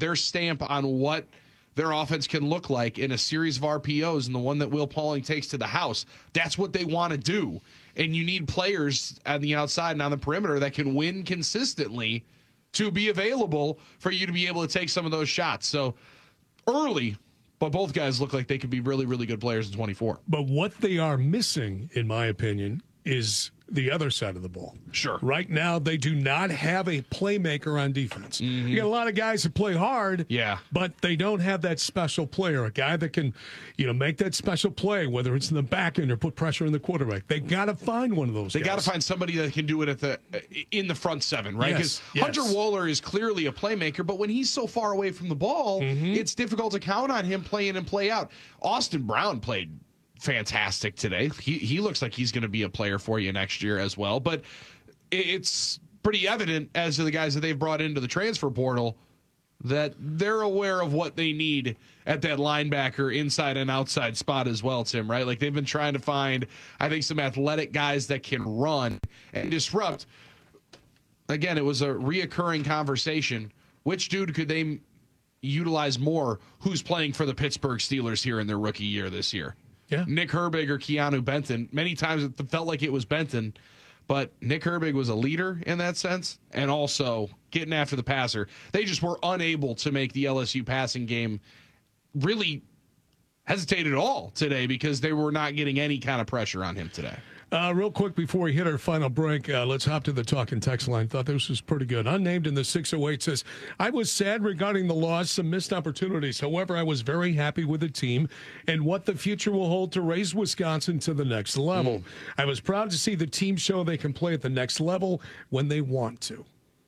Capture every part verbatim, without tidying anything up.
their stamp on what their offense can look like in a series of R P Os, and the one that Will Pauling takes to the house. That's what they want to do. And you need players on the outside and on the perimeter that can win consistently to be available for you to be able to take some of those shots. So early, but both guys look like they could be really, really good players in twenty-four. But what they are missing, in my opinion, is the other side of the ball. Sure. Right now, they do not have a playmaker on defense. Mm-hmm. You got a lot of guys that play hard, yeah, but they don't have that special player, a guy that can, you know, make that special play, whether it's in the back end or put pressure on the quarterback. They got to find one of those They guys. got to find somebody that can do it at the in the front seven, right? Because yes, Hunter yes. Wohler is clearly a playmaker, but when he's so far away from the ball, mm-hmm. it's difficult to count on him play in and play out. Austin Brown played fantastic today. He he looks like he's going to be a player for you next year as well. But it's pretty evident as to the guys that they've brought into the transfer portal that they're aware of what they need at that linebacker inside and outside spot as well, Tim, right? Like they've been trying to find, I think, some athletic guys that can run and disrupt. Again, it was a reoccurring conversation. Which dude could they utilize more who's playing for the Pittsburgh Steelers here in their rookie year this year? Yeah. Nick Herbig or Keanu Benton. Many times it felt like it was Benton, but Nick Herbig was a leader in that sense and also getting after the passer. They just were unable to make the L S U passing game really hesitate at all today because they were not getting any kind of pressure on him today. Uh, real quick before we hit our final break, uh, let's hop to the talk and text line. Thought this was pretty good. Unnamed in the six oh eight says, I was sad regarding the loss, some missed opportunities. However, I was very happy with the team and what the future will hold to raise Wisconsin to the next level. Mm. I was proud to see the team show they can play at the next level when they want to.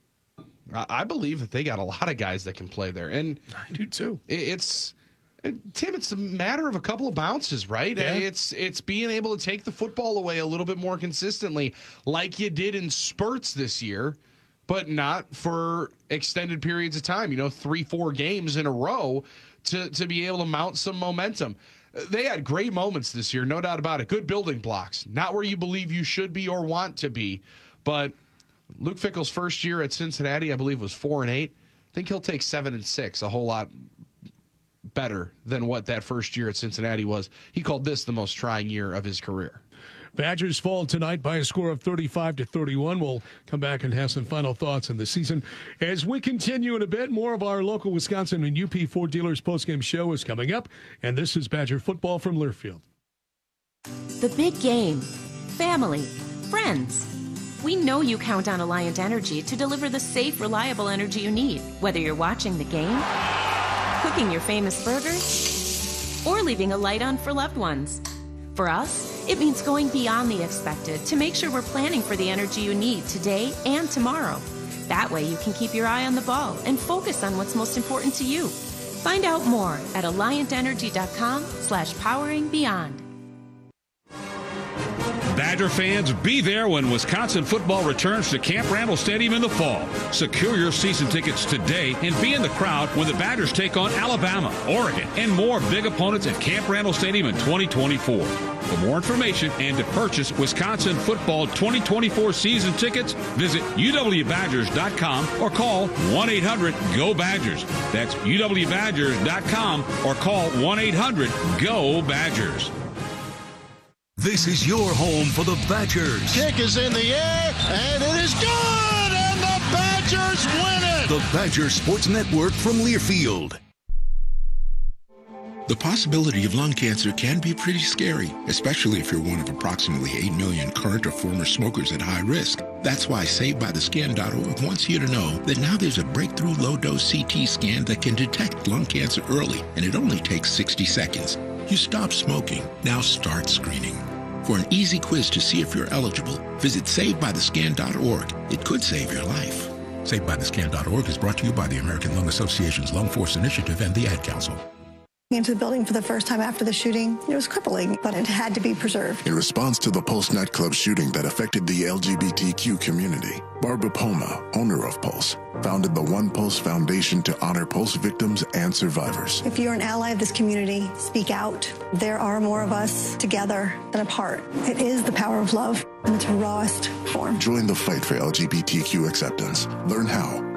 I believe that they got a lot of guys that can play there. And I do too. It's... Tim, it's a matter of a couple of bounces, right? Yeah. It's it's being able to take the football away a little bit more consistently, like you did in spurts this year, but not for extended periods of time. You know, three, four games in a row to to be able to mount some momentum. They had great moments this year, no doubt about it. Good building blocks, not where you believe you should be or want to be, but Luke Fickell's first year at Cincinnati, I believe, was four and eight. I think he'll take seven and six, a whole lot better than what that first year at Cincinnati was. He called this the most trying year of his career. Badgers fall tonight by a score of thirty-five to thirty-one. We'll come back and have some final thoughts on the season. As we continue in a bit, more of our local Wisconsin and U P Ford Dealers postgame show is coming up, and this is Badger football from Learfield. The big game, family, friends. We know you count on Alliant Energy to deliver the safe, reliable energy you need, whether you're watching the game, cooking your famous burgers, or leaving a light on for loved ones. For us, it means going beyond the expected to make sure we're planning for the energy you need today and tomorrow. That way you can keep your eye on the ball and focus on what's most important to you. Find out more at alliantenergy.com slash powering beyond. Badger fans, be there when Wisconsin football returns to Camp Randall Stadium in the fall. Secure your season tickets today and be in the crowd when the Badgers take on Alabama, Oregon, and more big opponents at Camp Randall Stadium in twenty twenty-four. For more information and to purchase Wisconsin football twenty twenty-four season tickets, visit U W Badgers dot com or call one eight hundred G O Badgers. That's U W Badgers dot com or call one eight hundred G O Badgers. This is your home for the Badgers. Kick is in the air, and it is good, and the Badgers win it. The Badger Sports Network from Learfield. The possibility of lung cancer can be pretty scary, especially if you're one of approximately eight million current or former smokers at high risk. That's why Saved By The Scan dot org wants you to know that now there's a breakthrough low-dose C T scan that can detect lung cancer early, and it only takes sixty seconds. You stop smoking, now start screening. For an easy quiz to see if you're eligible, visit Saved By The Scan dot org. It could save your life. Saved By The Scan dot org is brought to you by the American Lung Association's Lung Force Initiative and the Ad Council. Into the building for the first time after the shooting, it was crippling, but it had to be preserved. In response to the Pulse nightclub shooting that affected the L G B T Q community, Barbara Poma, owner of Pulse, founded the One Pulse Foundation to honor Pulse victims and survivors. If you're an ally of this community, speak out. There are more of us together than apart. It is the power of love in its rawest form. Join the fight for L G B T Q acceptance. Learn how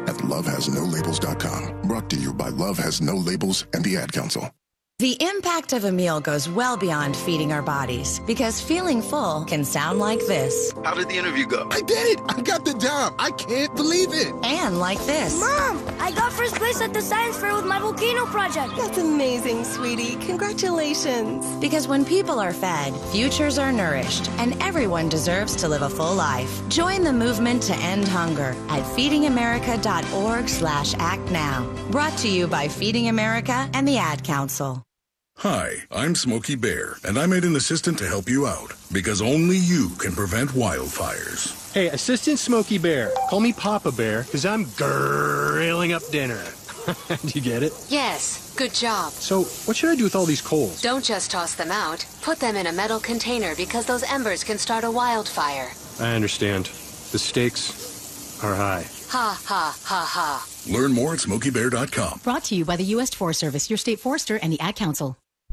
at love has no labels dot com. Brought to you by Love Has No Labels and the Ad Council. The impact of a meal goes well beyond feeding our bodies, because feeling full can sound like this. How did the interview go? I did it! I got the job! I can't believe it! And like this. Mom, I got first place at the science fair with my volcano project. That's amazing, sweetie. Congratulations. Because when people are fed, futures are nourished, and everyone deserves to live a full life. Join the movement to end hunger at feeding america dot org slash act now. Brought to you by Feeding America and the Ad Council. Hi, I'm Smokey Bear, and I made an assistant to help you out, because only you can prevent wildfires. Hey, Assistant Smokey Bear, call me Papa Bear, because I'm grilling up dinner. Do you get it? Yes, good job. So, what should I do with all these coals? Don't just toss them out. Put them in a metal container, because those embers can start a wildfire. I understand. The stakes are high. Ha, ha, ha, ha. Learn more at smokey bear dot com. Brought to you by the U S Forest Service, your state forester, and the Ad Council.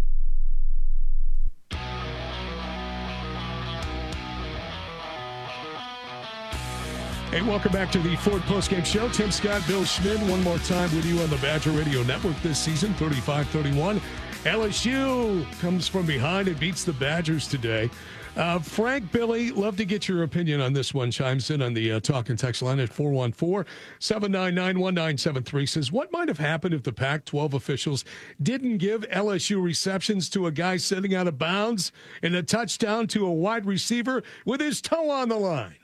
Hey, welcome back to the Ford Postgame Show. Tim Scott, Bill Schmidt, one more time with you on the Badger Radio Network this season, thirty-five thirty-one. L S U comes from behind and beats the Badgers today. Uh, Frank, Billy, love to get your opinion on this one. Chimes in on the uh, talk and text line at four one four, seven nine nine, one nine seven three. Says, what might have happened if the Pac twelve officials didn't give L S U receptions to a guy sitting out of bounds and a touchdown to a wide receiver with his toe on the line?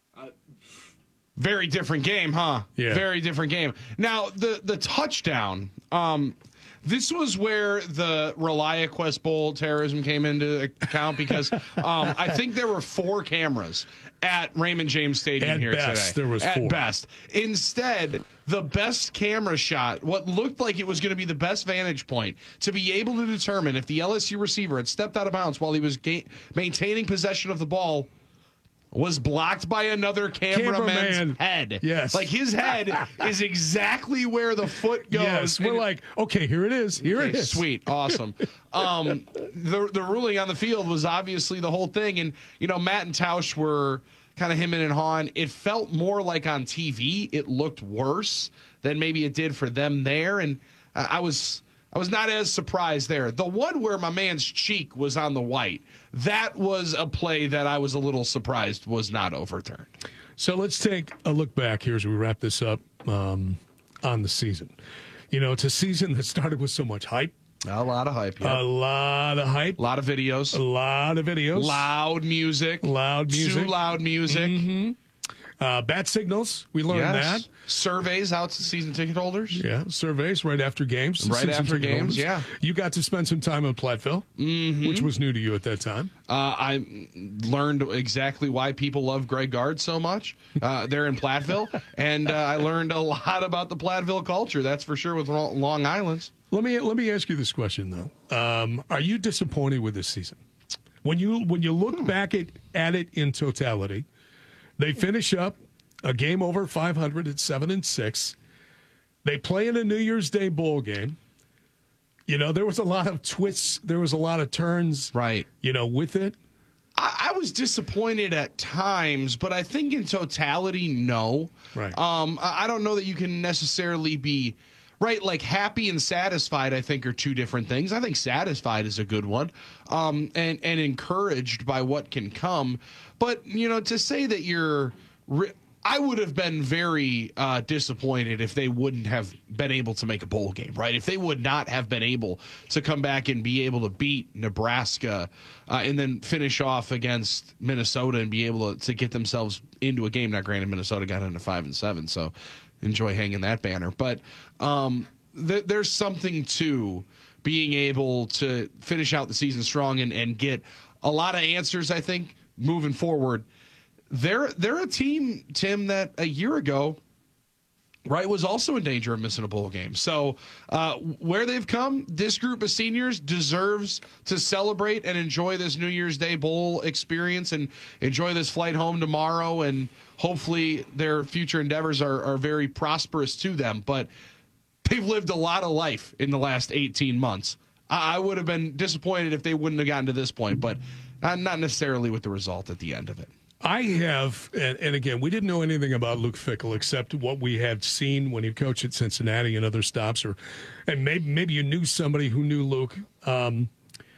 Very different game, huh? Yeah. Very different game. Now, the the touchdown, um, this was where the ReliaQuest Bowl terrorism came into account because um, I think there were four cameras at Raymond James Stadium at here best, today. There was at four. best. Instead, the best camera shot, what looked like it was going to be the best vantage point to be able to determine if the L S U receiver had stepped out of bounds while he was ga- maintaining possession of the ball, was blocked by another cameraman's Cameraman. head. Yes. Like his head is exactly where the foot goes. Yes, we're And- like, okay, here it is. Here okay, it is. Sweet. Awesome. Um, the, the ruling on the field was obviously the whole thing. And, you know, Matt and Tausch were kind of him and hawing. It felt more like on T V. It looked worse than maybe it did for them there. And uh, I was... I was not as surprised there. The one where my man's cheek was on the white, that was a play that I was a little surprised was not overturned. So let's take a look back here as we wrap this up um, on the season. You know, it's a season that started with so much hype. A lot of hype, yeah. A lot of hype. A lot of videos. A lot of videos. Loud music. Loud music. Too loud music. Mm-hmm. Uh, bat signals. We learned yes. that. Surveys out to season ticket holders. Yeah, surveys right after games. Right after games, holders. yeah. You got to spend some time in Platteville, mm-hmm. which was new to you at that time. Uh, I learned exactly why people love Greg Gard so much. Uh, they're in Platteville, and uh, I learned a lot about the Platteville culture. That's for sure with Long Island's. Let me let me ask you this question though: um, are you disappointed with this season? When you when you look hmm. back at, at it in totality, they finish up a game over five hundred at seven and six. They play in a New Year's Day bowl game. You know, there was a lot of twists. There was a lot of turns. Right. You know, with it. I, I was disappointed at times, but I think in totality, no. Right. Um, I, I don't know that you can necessarily be right. Like happy and satisfied, I think, are two different things. I think satisfied is a good one, um, and and encouraged by what can come. But you know, to say that you're Re- I would have been very uh, disappointed if they wouldn't have been able to make a bowl game, right? If they would not have been able to come back and be able to beat Nebraska uh, and then finish off against Minnesota and be able to, to get themselves into a game. Now, granted, Minnesota got into five and seven, so enjoy hanging that banner. But um, th- there's something to being able to finish out the season strong and, and get a lot of answers, I think, moving forward. They're they're a team, Tim, that a year ago, right, was also in danger of missing a bowl game. So uh, where they've come, this group of seniors deserves to celebrate and enjoy this New Year's Day bowl experience and enjoy this flight home tomorrow. And hopefully their future endeavors are, are very prosperous to them. But they've lived a lot of life in the last eighteen months. I, I would have been disappointed if they wouldn't have gotten to this point, but not, not necessarily with the result at the end of it. I have, and, and again, we didn't know anything about Luke Fickell except what we had seen when he coached at Cincinnati and other stops, or and maybe maybe you knew somebody who knew Luke. Um,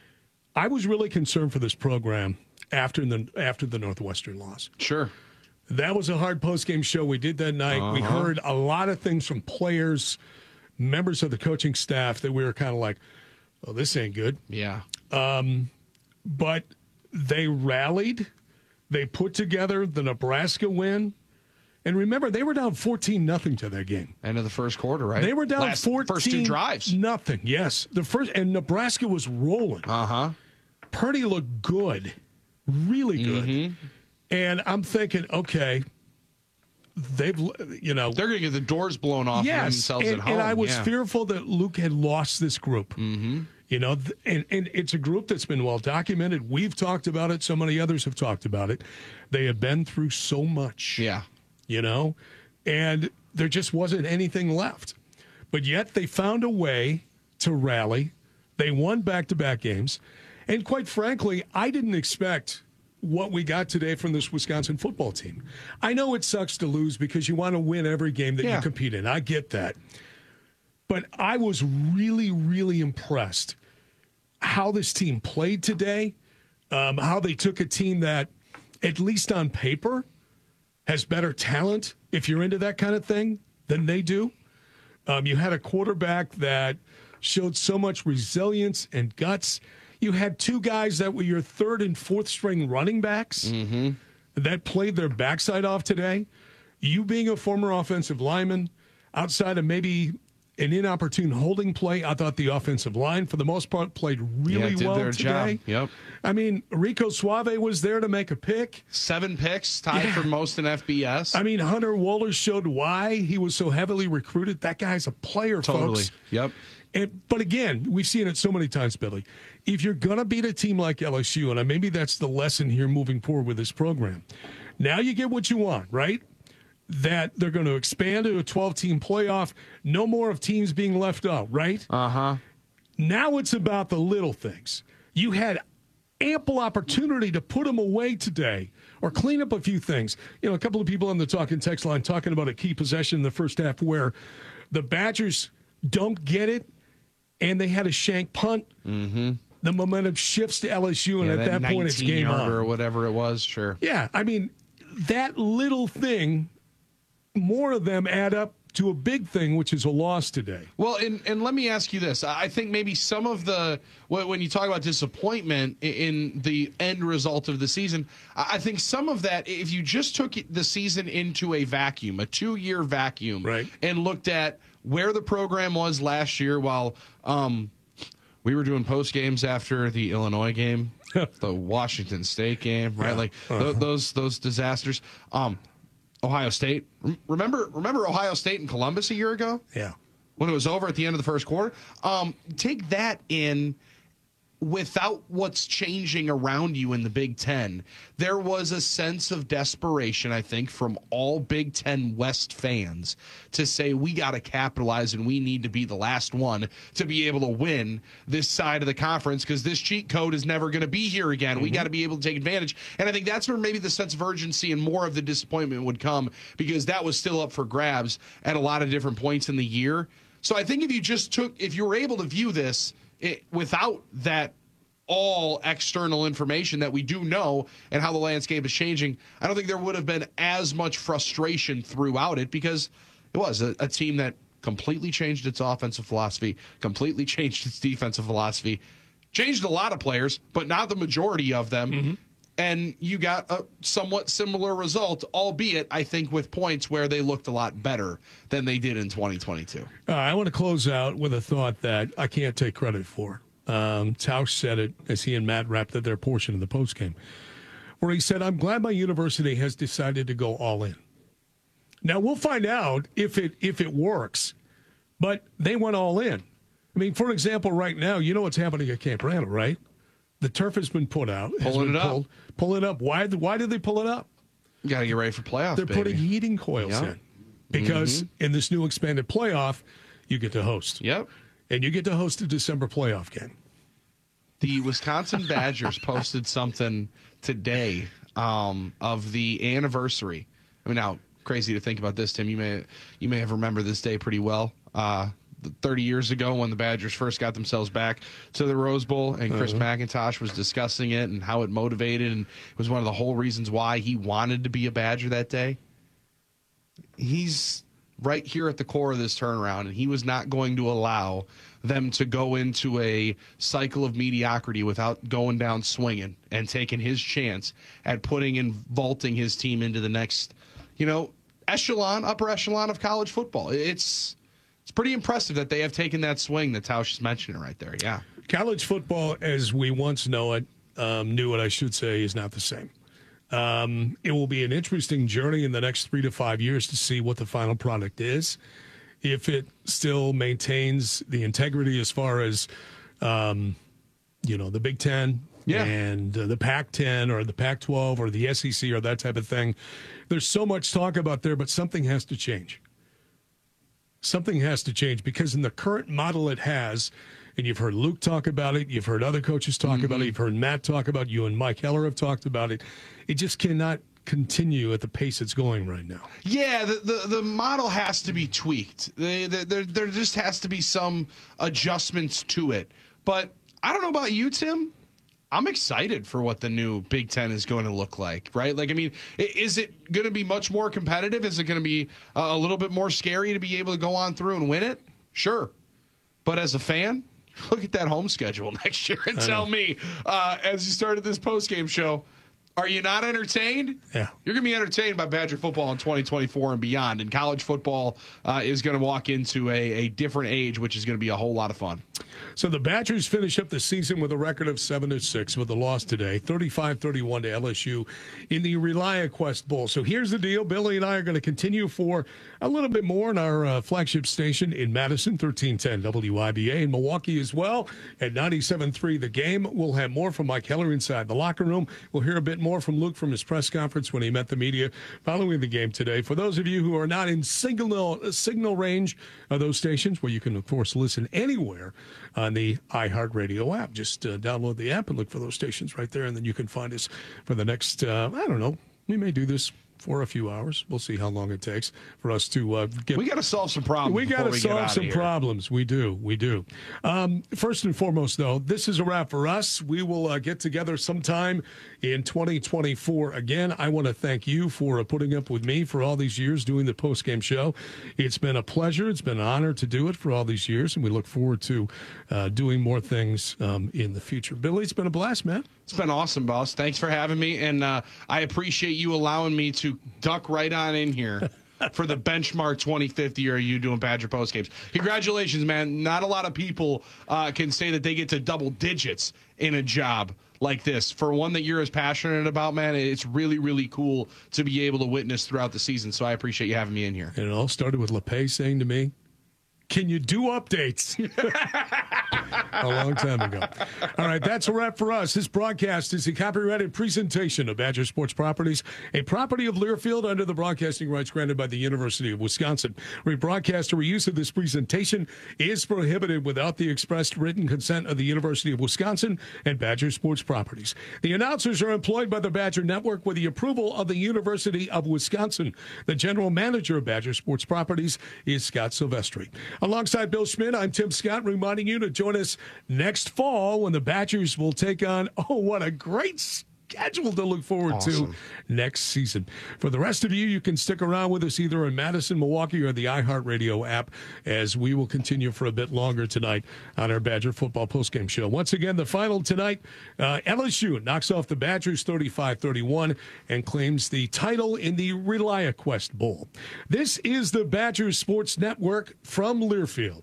I was really concerned for this program after the after the Northwestern loss. Sure. That was a hard post-game show we did that night. Uh-huh. We heard a lot of things from players, members of the coaching staff that we were kind of like, oh, this ain't good. Yeah. Um, but they rallied. They put together the Nebraska win. And remember, they were down fourteen nothing to that game. End of the first quarter, right? They were down Last, fourteen first two drives. Nothing, yes. The first, and Nebraska was rolling. Uh-huh. Purdy looked good, really good. Mm-hmm. And I'm thinking, okay, they've, you know. They're going to get the doors blown off yes, themselves and, at home. and I was yeah. fearful that Luke had lost this group. Mm-hmm. You know, th- and, and it's a group that's been well documented. We've talked about it. So many others have talked about it. They have been through so much. Yeah. You know, and there just wasn't anything left. But yet they found a way to rally. They won back-to-back games. And quite frankly, I didn't expect what we got today from this Wisconsin football team. I know it sucks to lose because you want to win every game that yeah. you compete in. I get that. But I was really, really impressed how this team played today, um, how they took a team that, at least on paper, has better talent, if you're into that kind of thing, than they do. Um, you had a quarterback that showed so much resilience and guts. You had two guys that were your third and fourth string running backs mm-hmm. that played their backside off today. You being a former offensive lineman, outside of maybe an inopportune holding play, I thought the offensive line, for the most part, played really yeah, did well their today. Job. Yep. I mean, Rico Suave was there to make a pick. Seven picks, tied yeah. for most in F B S. I mean, Hunter Wohler showed why he was so heavily recruited. That guy's a player, totally. folks. Yep. And, but again, we've seen it so many times, Billy. If you're going to beat a team like L S U, and maybe that's the lesson here moving forward with this program, now you get what you want, right? That they're going to expand to a twelve-team playoff. No more of teams being left out, right? Uh-huh. Now it's about the little things. You had ample opportunity to put them away today or clean up a few things. You know, a couple of people on the talking text line talking about a key possession in the first half where the Badgers don't get it and they had a shank punt. Mm-hmm. The momentum shifts to L S U, and yeah, at that, that point it's game on. Or whatever it was, sure. Yeah, I mean, that little thing, more of them add up to a big thing, which is a loss today. Well, and, and let me ask you this. I think maybe some of the, when you talk about disappointment in the end result of the season, I think some of that, if you just took the season into a vacuum, a two-year vacuum, right, and looked at where the program was last year while um, we were doing post games after the Illinois game, the Washington State game, right? Yeah. Like uh-huh. th- those those disasters. Um, Ohio State. Remember remember Ohio State and Columbus a year ago? Yeah. When it was over at the end of the first quarter? Um, take that in without what's changing around you in the Big Ten. There was a sense of desperation, I think, from all Big Ten West fans to say we got to capitalize and we need to be the last one to be able to win this side of the conference because this cheat code is never going to be here again. Mm-hmm. We got to be able to take advantage. And I think that's where maybe the sense of urgency and more of the disappointment would come because that was still up for grabs at a lot of different points in the year. So I think if you just took, if you were able to view this it, without that all external information that we do know and how the landscape is changing, I don't think there would have been as much frustration throughout it because it was a, a team that completely changed its offensive philosophy, completely changed its defensive philosophy, changed a lot of players, but not the majority of them. Mm-hmm. And you got a somewhat similar result, albeit, I think, with points where they looked a lot better than they did in twenty twenty-two. Uh, I want to close out with a thought that I can't take credit for. Um, Tausch said it as he and Matt wrapped up their portion of the postgame, where he said, I'm glad my university has decided to go all in. Now, we'll find out if it if it works, but they went all in. I mean, for example, right now, you know what's happening at Camp Randall, right? The turf has been put out. Pulling it pulled, up. Pulling it up. Why, why did they pull it up? You got to get ready for playoffs, They're baby. putting heating coils Yep. in because mm-hmm. in this new expanded playoff, you get to host. Yep. And you get to host a December playoff game. The Wisconsin Badgers posted something today um, of the anniversary. I mean, now crazy to think about this, Tim. You may you may have remembered this day pretty well. Uh, thirty years ago, when the Badgers first got themselves back to the Rose Bowl, and Chris uh-huh. McIntosh was discussing it and how it motivated, and it was one of the whole reasons why he wanted to be a Badger that day. He's right here at the core of this turnaround, and he was not going to allow them to go into a cycle of mediocrity without going down swinging and taking his chance at putting and vaulting his team into the next, you know, echelon, upper echelon of college football. It's it's pretty impressive that they have taken that swing that Tausch is mentioning right there. Yeah. College football, as we once know it, um, knew it, I should say, is not the same. Um, it will be an interesting journey in the next three to five years to see what the final product is. If it still maintains the integrity as far as, um, you know, the Big Ten yeah. and uh, the Pac ten or the Pac twelve or the S E C or that type of thing. There's so much talk about there, but something has to change. Something has to change because in the current model it has, and you've heard Luke talk about it, you've heard other coaches talk mm-hmm. about it, you've heard Matt talk about it, you and Mike Heller have talked about it. It just cannot continue at the pace it's going right now. Yeah, the the, the model has to be tweaked. They, they, there, there just has to be some adjustments to it. But I don't know about you, Tim. I'm excited for what the new Big Ten is going to look like, right? Like, I mean, is it going to be much more competitive? Is it going to be a little bit more scary to be able to go on through and win it? Sure. But as a fan, look at that home schedule next year and tell me, uh, as you started this postgame show, are you not entertained? Yeah. You're going to be entertained by Badger football in twenty twenty-four and beyond. And college football uh, is going to walk into a, a different age, which is going to be a whole lot of fun. So the Badgers finish up the season with a record of seven to six with a loss today, thirty-five thirty-one to L S U in the ReliaQuest Bowl. So here's the deal. Billy and I are going to continue for a little bit more in our uh, flagship station in Madison, thirteen ten W I B A, in Milwaukee as well at ninety-seven point three The Game. We'll have more from Mike Heller inside the locker room. We'll hear a bit more from Luke from his press conference when he met the media following the game today. For those of you who are not in signal signal range of those stations, where you can, of course, listen anywhere on the iHeartRadio app. Just uh, download the app and look for those stations right there, and then you can find us for the next, uh, I don't know, we may do this for a few hours. We'll see how long it takes for us to uh, get. We got to solve some problems. We got to solve some problems. We do. We do. Um, first and foremost, though, this is a wrap for us. We will uh, get together sometime in twenty twenty-four again. I want to thank you for uh, putting up with me for all these years doing the postgame show. It's been a pleasure. It's been an honor to do it for all these years, and we look forward to uh, doing more things um, in the future. Billy, it's been a blast, man. It's been awesome, boss. Thanks for having me, and uh, I appreciate you allowing me to duck right on in here for the benchmark twenty-fifth year of you doing Badger post games. Congratulations, man. Not a lot of people uh, can say that they get to double digits in a job like this. For one that you're as passionate about, man, it's really, really cool to be able to witness throughout the season. So I appreciate you having me in here. And it all started with LePay saying to me, "Can you do updates?" A long time ago. All right, that's a wrap for us. This broadcast is a copyrighted presentation of Badger Sports Properties, a property of Learfield under the broadcasting rights granted by the University of Wisconsin. Rebroadcast or reuse of this presentation is prohibited without the expressed written consent of the University of Wisconsin and Badger Sports Properties. The announcers are employed by the Badger Network with the approval of the University of Wisconsin. The general manager of Badger Sports Properties is Scott Silvestri. Alongside Bill Schmidt, I'm Tim Scott, reminding you to join us next fall when the Badgers will take on, oh, what a great schedule to look forward awesome. to next season. For the rest of you, you can stick around with us either in Madison, Milwaukee, or the iHeartRadio app as we will continue for a bit longer tonight on our Badger football postgame show. Once again, the final tonight, uh, L S U knocks off the Badgers thirty-five thirty-one and claims the title in the ReliaQuest Bowl. This is the Badger Sports Network from Learfield.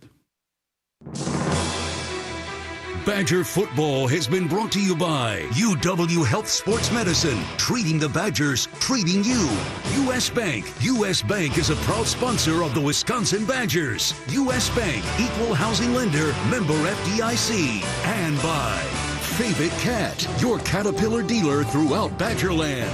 Badger football has been brought to you by U W Health Sports Medicine, treating the Badgers, treating you. U S Bank. U S Bank is a proud sponsor of the Wisconsin Badgers. U S Bank, equal housing lender, member F D I C. And by Favorite Cat, your Caterpillar dealer throughout Badgerland.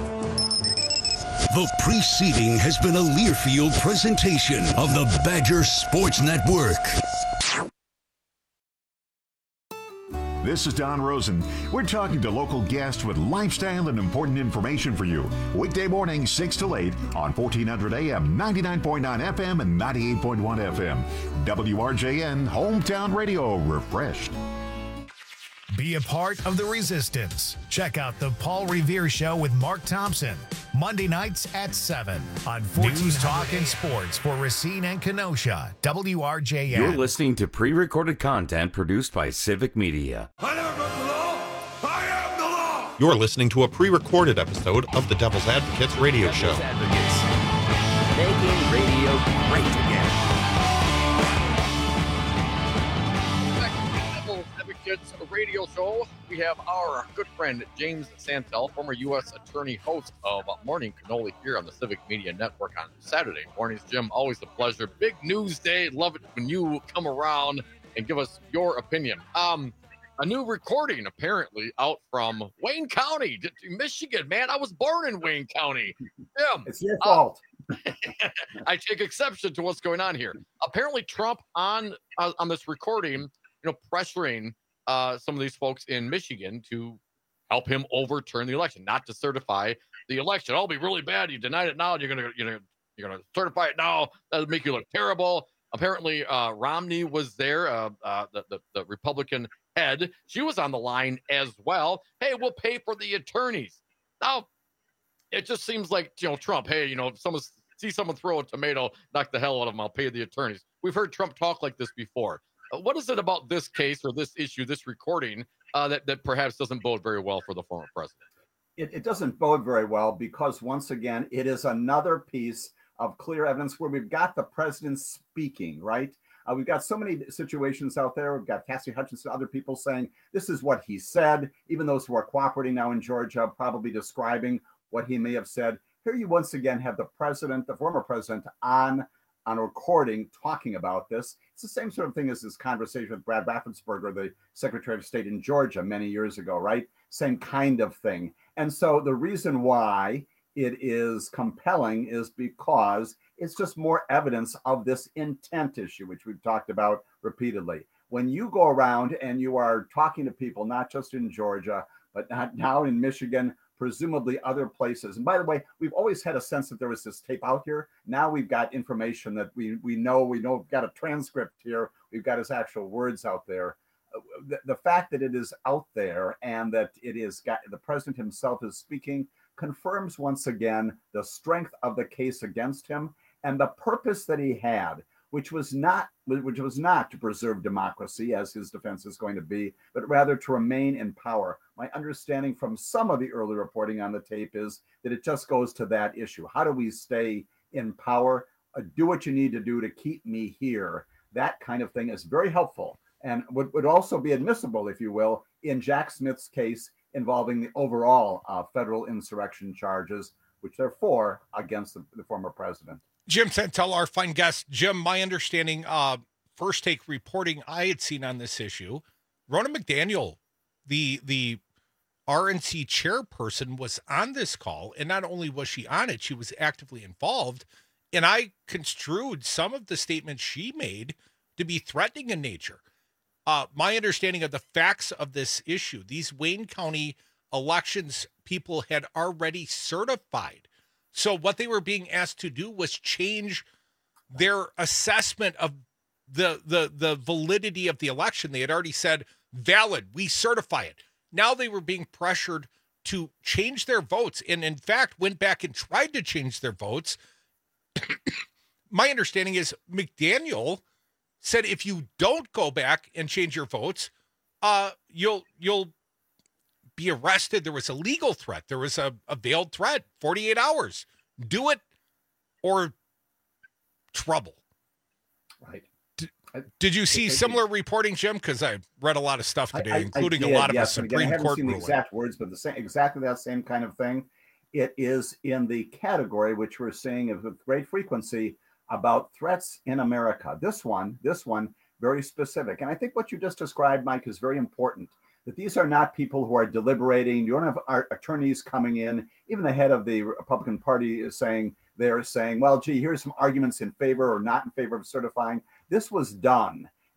The preceding has been a Learfield presentation of the Badger Sports Network. This is Don Rosen. We're talking to local guests with lifestyle and important information for you. Weekday morning, six to eight on fourteen hundred A M, ninety-nine point nine F M, and ninety-eight point one F M. W R J N, Hometown Radio, refreshed. Be a part of the resistance. Check out the Paul Revere Show with Mark Thompson, Monday nights at seven on News Talk and Sports for Racine and Kenosha, W R J N. You're listening to pre-recorded content produced by Civic Media. I never broke the law. I am the law. You're listening to a pre-recorded episode of the Devil's Advocates radio Devil's show. Advocates, making radio great again. Advocates radio show. We have our good friend James Santel, former U S attorney, host of Morning Cannoli here on the Civic Media Network on Saturday mornings. Jim, always a pleasure. Big news day. Love it when you come around and give us your opinion. Um, a new recording apparently out from Wayne County, Michigan. Man, I was born in Wayne County. Jim, it's your fault. Uh, I take exception to what's going on here. Apparently, Trump on uh, on this recording, you know, pressuring uh, some of these folks in Michigan to help him overturn the election, not to certify the election. It'll be really bad. You denied it now. You're gonna, you know, you're gonna certify it now. That'll make you look terrible. Apparently, uh, Romney was there, uh, uh, the, the the Republican head. She was on the line as well. Hey, we'll pay for the attorneys. Now, it just seems like, you know, Trump. Hey, you know, if someone see someone throw a tomato, knock the hell out of them. I'll pay the attorneys. We've heard Trump talk like this before. What is it about this case or this issue, this recording, uh, that, that perhaps doesn't bode very well for the former president? It, it doesn't bode very well because, once again, it is another piece of clear evidence where we've got the president speaking, right? Uh, we've got so many situations out there. We've got Cassidy Hutchinson, other people saying this is what he said. Even those who are cooperating now in Georgia, probably describing what he may have said. Here you once again have the president, the former president, on on a recording talking about this. It's the same sort of thing as this conversation with Brad Raffensperger, the Secretary of State in Georgia many years ago, right? Same kind of thing. And so the reason why it is compelling is because it's just more evidence of this intent issue, which we've talked about repeatedly. When you go around and you are talking to people, not just in Georgia, but not now in Michigan, presumably other places. And by the way, we've always had a sense that there was this tape out here. Now we've got information that we we know, we know, we've got a transcript here. We've got his actual words out there. The, the fact that it is out there and that it is got, the president himself is speaking confirms once again the strength of the case against him and the purpose that he had, which was not which was not to preserve democracy, as his defense is going to be, but rather to remain in power. My understanding from some of the early reporting on the tape is that it just goes to that issue. How do we stay in power? Uh, do what you need to do to keep me here. That kind of thing is very helpful and would, would also be admissible, if you will, in Jack Smith's case involving the overall uh, federal insurrection charges, which there are four against the, the former president. Jim Santel, our fine guest. Jim, my understanding, uh, first take reporting I had seen on this issue, Ronna McDaniel, the the R N C chairperson, was on this call, and not only was she on it, she was actively involved, and I construed some of the statements she made to be threatening in nature. Uh, my understanding of the facts of this issue, these Wayne County elections people had already certified. So what they were being asked to do was change their assessment of the, the, the validity of the election. They had already said, valid, we certify it. Now they were being pressured to change their votes, and in fact went back and tried to change their votes. My understanding is McDaniel said, if you don't go back and change your votes, uh, you'll you'll be arrested. There was a legal threat. There was a, a veiled threat, forty-eight hours. Do it or trouble. Right. Did, did you see similar reporting, Jim? Because I read a lot of stuff today, I, I, including I did, a lot of yes. the Again, Supreme I haven't Court seen the ruling. exact words, but the same, exactly that same kind of thing. It is in the category which we're seeing with great frequency about threats in America. This one, this one, very specific. And I think what you just described, Mike, is very important. That these are not people who are deliberating. You don't have our attorneys coming in. Even the head of the Republican Party is saying, they're saying, well, gee, here's some arguments in favor or not in favor of certifying. This was done.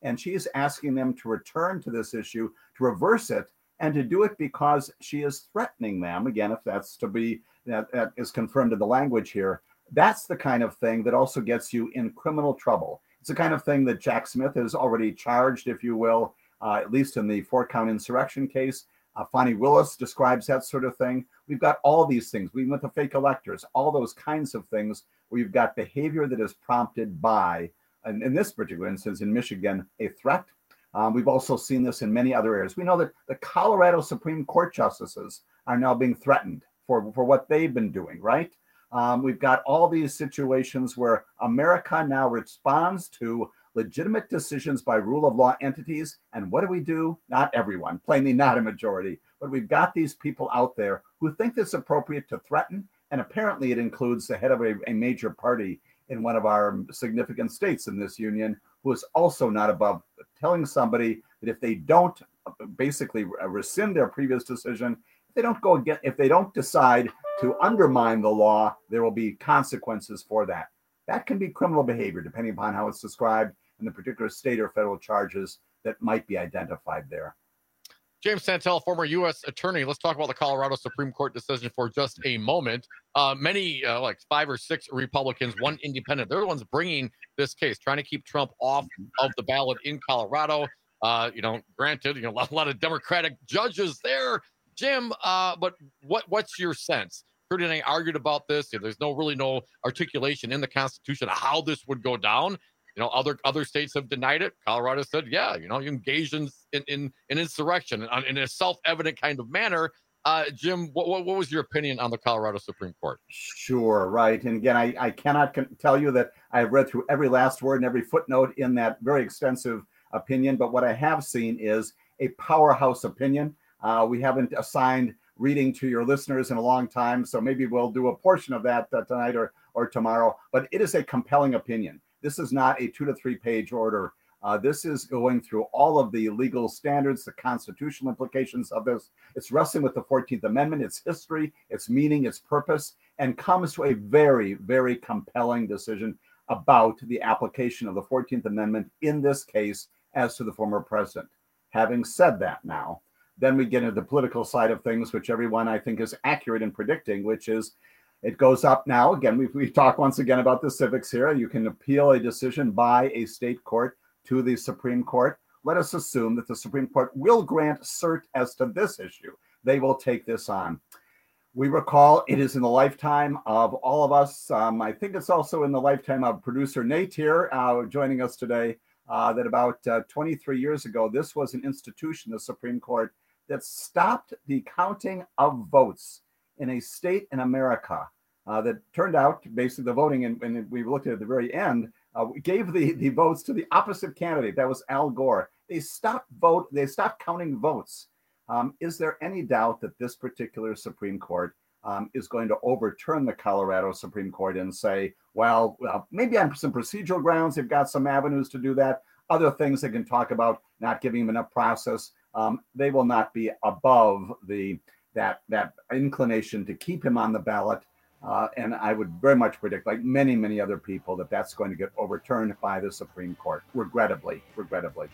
And she is asking them to return to this issue, to reverse it, and to do it because she is threatening them. Again, if that's to be, that, that is confirmed in the language here, that's the kind of thing that also gets you in criminal trouble. It's the kind of thing that Jack Smith has already charged, if you will, uh, at least in the four-count insurrection case. Uh, Fani Willis describes that sort of thing. We've got all these things. We went to fake electors, all those kinds of things where you've got behavior that is prompted by, and in this particular instance in Michigan, a threat. Um, we've also seen this in many other areas. We know that the Colorado Supreme Court justices are now being threatened for, for what they've been doing, right? Um, we've got all these situations where America now responds to legitimate decisions by rule of law entities. And what do we do? Not everyone, plainly not a majority, but we've got these people out there who think it's appropriate to threaten. And apparently it includes the head of a, a major party in one of our significant states in this union, who is also not above telling somebody that if they don't basically rescind their previous decision, if they don't go again, if they don't decide to undermine the law, there will be consequences for that. That can be criminal behavior, depending upon how it's described in the particular state or federal charges that might be identified there. James Santel, former U S attorney. Let's talk about the Colorado Supreme Court decision for just a moment. Uh, many, uh, like five or six Republicans, one independent, they're the ones bringing this case, trying to keep Trump off of the ballot in Colorado. Uh, you know, granted, you know, a lot of Democratic judges there, Jim. Uh, but what what's your sense? Trudy and I argued about this. There's no really no articulation in the Constitution of how this would go down. You know, other other states have denied it. Colorado said, yeah, you know, you engage in in, in, in insurrection in, in a self-evident kind of manner. Uh, Jim, what, what what was your opinion on the Colorado Supreme Court? Sure, right. And again, I, I cannot con- tell you that I've read through every last word and every footnote in that very extensive opinion. But what I have seen is a powerhouse opinion. Uh, we haven't assigned reading to your listeners in a long time, so maybe we'll do a portion of that uh, tonight or or tomorrow. But it is a compelling opinion. This is not a two to three page order. Uh, this is going through all of the legal standards, the constitutional implications of this. It's wrestling with the fourteenth Amendment, its history, its meaning, its purpose, and comes to a very, very compelling decision about the application of the fourteenth Amendment in this case as to the former president. Having said that now, then we get into the political side of things, which everyone I think is accurate in predicting, which is it goes up now. Again, we, we talk once again about the civics here. You can appeal a decision by a state court to the Supreme Court. Let us assume that the Supreme Court will grant cert as to this issue. They will take this on. We recall it is in the lifetime of all of us. Um, I think it's also in the lifetime of producer Nate here uh, joining us today, uh, that about uh, twenty-three years ago, this was an institution, the Supreme Court, that stopped the counting of votes in a state in America uh, that turned out, basically the voting, and, and we looked at it at the very end, uh, we gave the, the votes to the opposite candidate. That was Al Gore. They stopped vote. They stopped counting votes. Um, is there any doubt that this particular Supreme Court um, is going to overturn the Colorado Supreme Court and say, well, well, maybe on some procedural grounds, they've got some avenues to do that. Other things they can talk about, not giving them enough process. Um, they will not be above the that that inclination to keep him on the ballot. Uh, and I would very much predict, like many, many other people, that that's going to get overturned by the Supreme Court, regrettably, regrettably.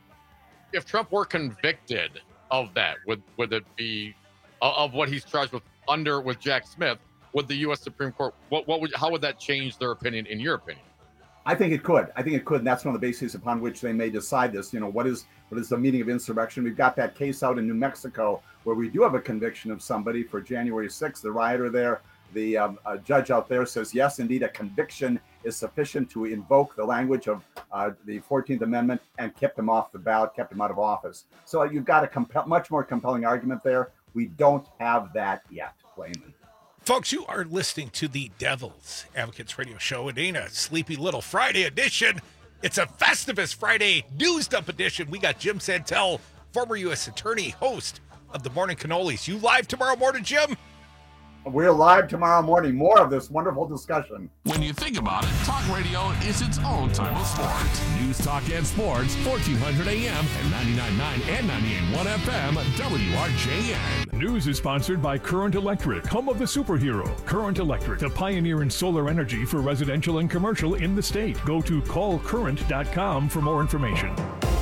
If Trump were convicted of that, would would it be of what he's charged with under with Jack Smith? Would the U S Supreme Court, what what would how would that change their opinion, in your opinion? I think it could. I think it could, and that's one of the bases upon which they may decide this. You know, what is what is the meaning of insurrection? We've got that case out in New Mexico where we do have a conviction of somebody for January sixth, the rioter there. The um, uh, judge out there says, yes, indeed, a conviction is sufficient to invoke the language of uh, the fourteenth Amendment, and kept him off the ballot, kept him out of office. So you've got a compel- much more compelling argument there. We don't have that yet, plainly. Folks, you are listening to the Devil's Advocates Radio Show. It ain't a sleepy little Friday edition. It's a Festivus Friday news dump edition. We got Jim Santel, former U S attorney, host of the Morning Cannolis. You live tomorrow morning, Jim? We're live tomorrow morning. More of this wonderful discussion. When you think about it, talk radio is its own type of sport. News, talk, and sports, fourteen hundred A M and ninety-nine point nine and ninety-eight point one F M, W R J N. News is sponsored by Current Electric, home of the superhero. Current Electric, the pioneer in solar energy for residential and commercial in the state. Go to call current dot com for more information.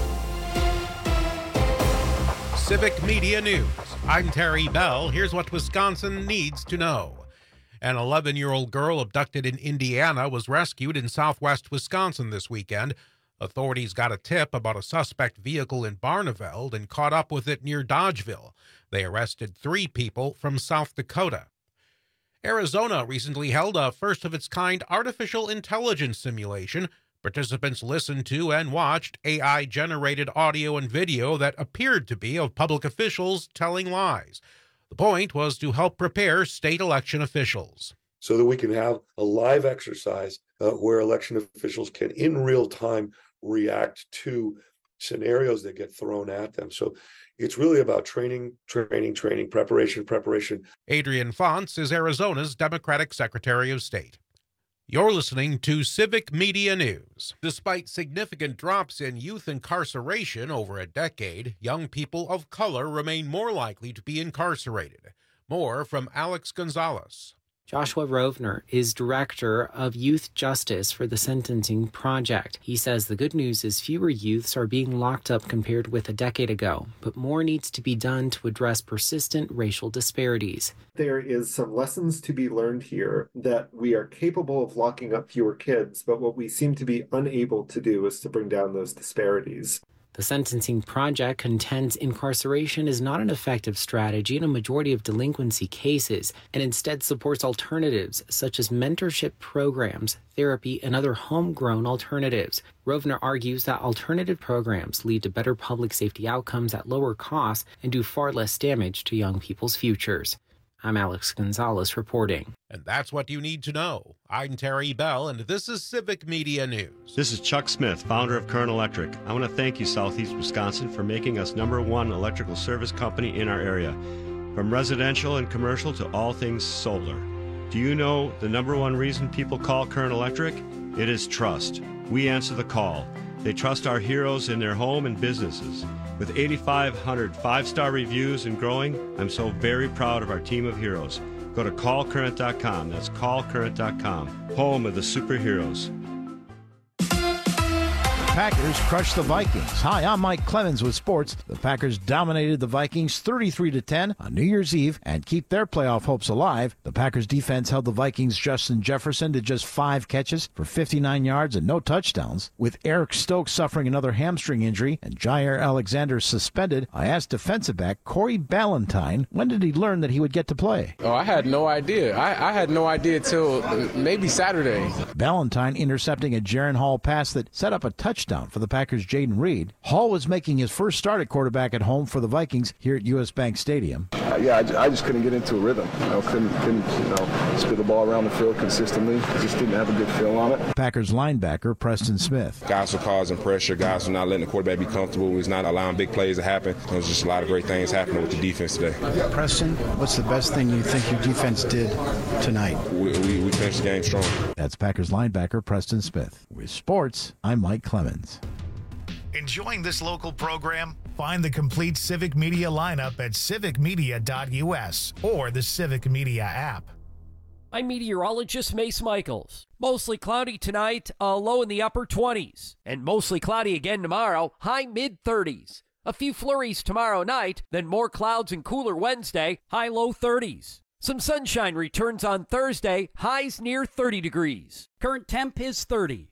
Civic Media News. I'm Terry Bell. Here's what Wisconsin needs to know. An eleven-year-old girl abducted in Indiana was rescued in southwest Wisconsin this weekend. Authorities got a tip about a suspect vehicle in Barneveld and caught up with it near Dodgeville. They arrested three people from South Dakota. Arizona recently held a first-of-its-kind artificial intelligence simulation. Participants listened to and watched A I-generated audio and video that appeared to be of public officials telling lies. The point was to help prepare state election officials. So that we can have a live exercise uh, where election officials can, in real time, react to scenarios that get thrown at them. So it's really about training, training, training, preparation, preparation. Adrian Fonts is Arizona's Democratic Secretary of State. You're listening to Civic Media News. Despite significant drops in youth incarceration over a decade, young people of color remain more likely to be incarcerated. More from Alex Gonzalez. Joshua Rovner is director of youth justice for the Sentencing Project. He says the good news is fewer youths are being locked up compared with a decade ago, but more needs to be done to address persistent racial disparities. There is some lessons to be learned here that we are capable of locking up fewer kids, but what we seem to be unable to do is to bring down those disparities. The Sentencing Project contends incarceration is not an effective strategy in a majority of delinquency cases and instead supports alternatives such as mentorship programs, therapy, and other homegrown alternatives. Rovner argues that alternative programs lead to better public safety outcomes at lower costs and do far less damage to young people's futures. I'm Alex Gonzalez reporting. And that's what you need to know. I'm Terry Bell, and this is Civic Media News. This is Chuck Smith, founder of Current Electric. I want to thank you, Southeast Wisconsin, for making us number one electrical service company in our area. From residential and commercial to all things solar. Do you know the number one reason people call Current Electric? It is trust. We answer the call. They trust our heroes in their home and businesses. With eighty-five hundred five-star reviews and growing, I'm so very proud of our team of heroes. Go to call current dot com. That's call current dot com. Home of the superheroes. Packers crushed the Vikings. Hi, I'm Mike Clemens with sports. The Packers dominated the Vikings thirty-three to ten on New Year's Eve and keep their playoff hopes alive. The Packers defense held the Vikings' Justin Jefferson to just five catches for fifty-nine yards and no touchdowns. With Eric Stokes suffering another hamstring injury and Jair Alexander suspended, I asked defensive back Corey Ballantyne when did he learn that he would get to play. Oh, I had no idea. I, I had no idea till maybe Saturday. Ballantyne intercepting a Jaron Hall pass that set up a touchdown for the Packers' Jaden Reed. Hall was making his first start at quarterback at home for the Vikings here at U S Bank Stadium. Uh, yeah, I just, I just couldn't get into a rhythm. You know, couldn't, couldn't you know, spit the ball around the field consistently. Just didn't have a good feel on it. Packers linebacker Preston Smith. Guys were causing pressure. Guys were not letting the quarterback be comfortable. He's not allowing big plays to happen. There's just a lot of great things happening with the defense today. Preston, what's the best thing you think your defense did tonight? We, we, we finished the game strong. That's Packers linebacker Preston Smith. With sports, I'm Mike Clemens. Enjoying this local program? Find the complete Civic Media lineup at civic media dot u s or the Civic Media app. I'm meteorologist Mace Michaels. Mostly cloudy tonight, a low in the upper twenties. And mostly cloudy again tomorrow, high mid-thirties. A few flurries tomorrow night, then more clouds and cooler Wednesday, high low thirties. Some sunshine returns on Thursday, highs near thirty degrees. Current temp is thirty.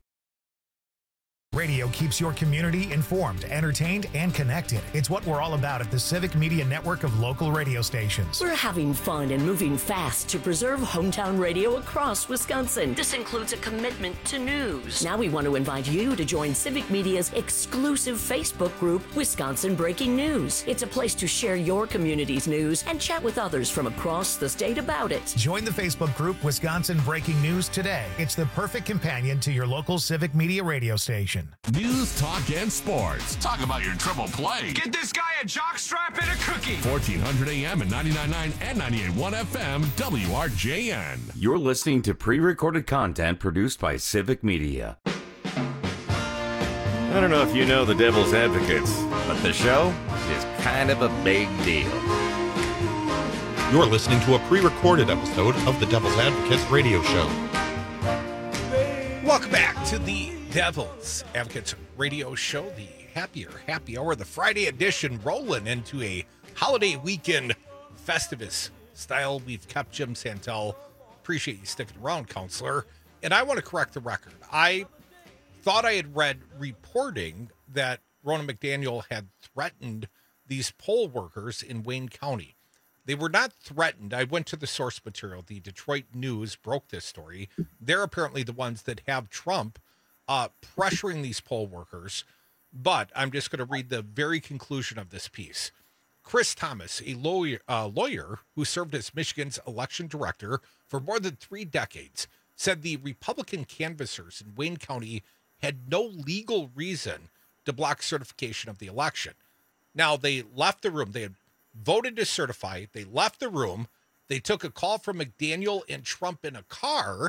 Radio keeps your community informed, entertained, and connected. It's what we're all about at the Civic Media network of local radio stations. We're having fun and moving fast to preserve hometown radio across Wisconsin. This includes a commitment to news. Now we want to invite you to join Civic Media's exclusive Facebook group, Wisconsin Breaking News. It's a place to share your community's news and chat with others from across the state about it. Join the Facebook group Wisconsin Breaking News today. It's the perfect companion to your local Civic Media radio station. N. News, talk, and sports. Talk about your triple play. Get this guy a jockstrap and a cookie. fourteen hundred A M and ninety-nine point nine and ninety-eight point one F M, W R J N. You're listening to pre-recorded content produced by Civic Media. I don't know if you know the Devil's Advocates, but the show is kind of a big deal. You're listening to a pre-recorded episode of the Devil's Advocates radio show. Welcome back to the Devil's Advocates radio show, the happier happy hour, the Friday edition, rolling into a holiday weekend Festivus style. We've kept Jim Santel. Appreciate you sticking around, counselor. And I want to correct the record. I thought I had read reporting that Ronna McDaniel had threatened these poll workers in Wayne County. They were not threatened. I went to the source material. The Detroit News broke this story. They're apparently the ones that have Trump uh, pressuring these poll workers. But I'm just going to read the very conclusion of this piece. Chris Thomas, a lawyer, uh, lawyer who served as Michigan's election director for more than three decades, said the Republican canvassers in Wayne County had no legal reason to block certification of the election. Now, they left the room. They had voted to certify. They left the room. They took a call from McDaniel and Trump in a car,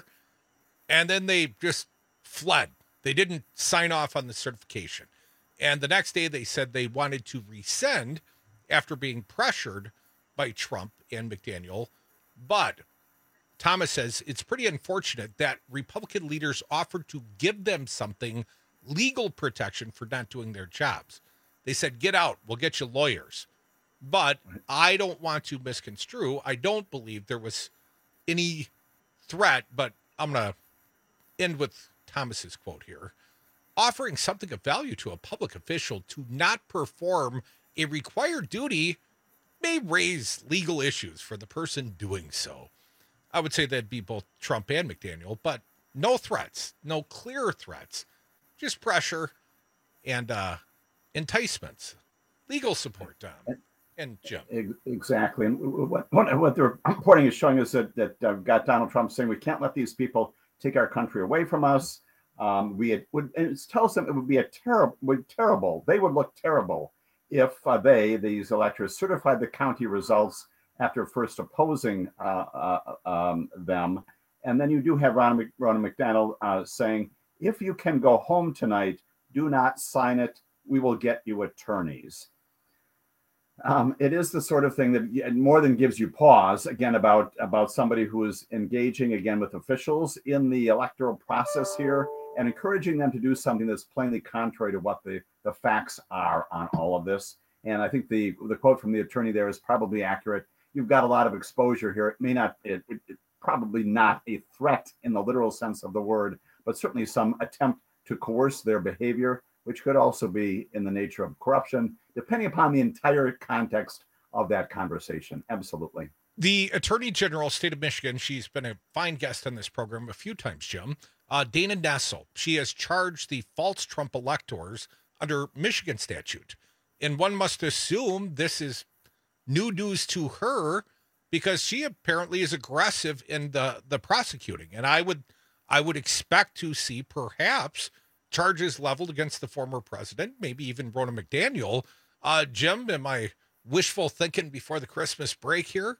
and then they just fled. They didn't sign off on the certification. And the next day they said they wanted to rescind after being pressured by Trump and McDaniel. But Thomas says it's pretty unfortunate that Republican leaders offered to give them something, legal protection for not doing their jobs. They said, get out, we'll get you lawyers. But I don't want to misconstrue. I don't believe there was any threat, but I'm going to end with Thomas's quote here. Offering something of value to a public official to not perform a required duty may raise legal issues for the person doing so. I would say that'd be both Trump and McDaniel, but no threats, no clear threats, just pressure and uh, enticements, legal support, Tom. And Jim. Exactly. And what, what, what the reporting is showing us that, that uh, got Donald Trump saying we can't let these people take our country away from us. Um, we had, would, and it tells them it would be a terrible, would terrible. They would look terrible if uh, they, these electors, certified the county results after first opposing uh, uh, um, them. And then you do have Ronna, Ronna McDaniel uh, saying, if you can go home tonight, do not sign it. We will get you attorneys. Um, it is the sort of thing that more than gives you pause, again, about, about somebody who is engaging, again, with officials in the electoral process here and encouraging them to do something that's plainly contrary to what the, the facts are on all of this. And I think the, the quote from the attorney there is probably accurate. You've got a lot of exposure here. It may not, it, it, it probably not a threat in the literal sense of the word, but certainly some attempt to coerce their behavior, which could also be in the nature of corruption, depending upon the entire context of that conversation. Absolutely. The Attorney General, State of Michigan, she's been a fine guest on this program a few times, Jim. Uh, Dana Nessel, she has charged the false Trump electors under Michigan statute. And one must assume this is new news to her because she apparently is aggressive in the, the prosecuting. And I would, I would expect to see perhaps charges leveled against the former president, maybe even Ronna McDaniel. Uh, Jim, am I wishful thinking before the Christmas break here?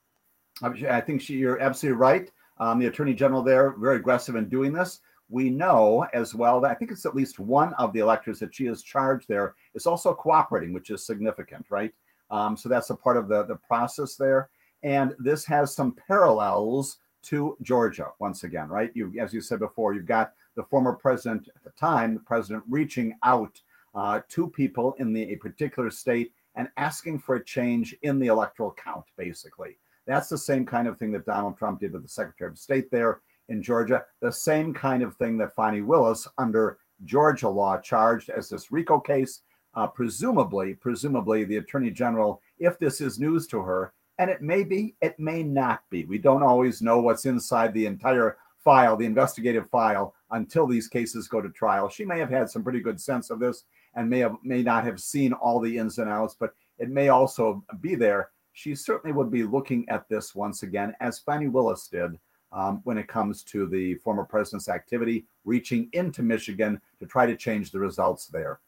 I think she, you're absolutely right. Um, the Attorney General there, very aggressive in doing this. We know as well that I think it's at least one of the electors that she has charged there is also cooperating, which is significant, right? Um, so that's a part of the, the process there. And this has some parallels to Georgia, once again, right? You, as you said before, you've got the former president at the time, the president reaching out uh, to people in the, a particular state and asking for a change in the electoral count, basically. That's the same kind of thing that Donald Trump did with the Secretary of State there in Georgia, the same kind of thing that Fani Willis, under Georgia law, charged as this RICO case. Uh, presumably, presumably the Attorney General, if this is news to her, and it may be, it may not be. We don't always know what's inside the entire file, the investigative file, until these cases go to trial. She may have had some pretty good sense of this and may have may not have seen all the ins and outs, but it may also be there. She certainly would be looking at this once again, as Fani Willis did, um, when it comes to the former president's activity, reaching into Michigan to try to change the results there.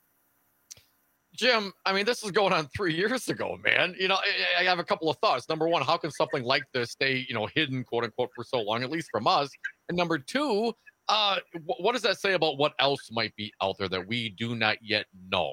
Jim, I mean, this is going on three years ago, man. You know, I, I have a couple of thoughts. Number one, how can something like this stay, you know, hidden, quote unquote, for so long, at least from us? And number two, uh, what does that say about what else might be out there that we do not yet know?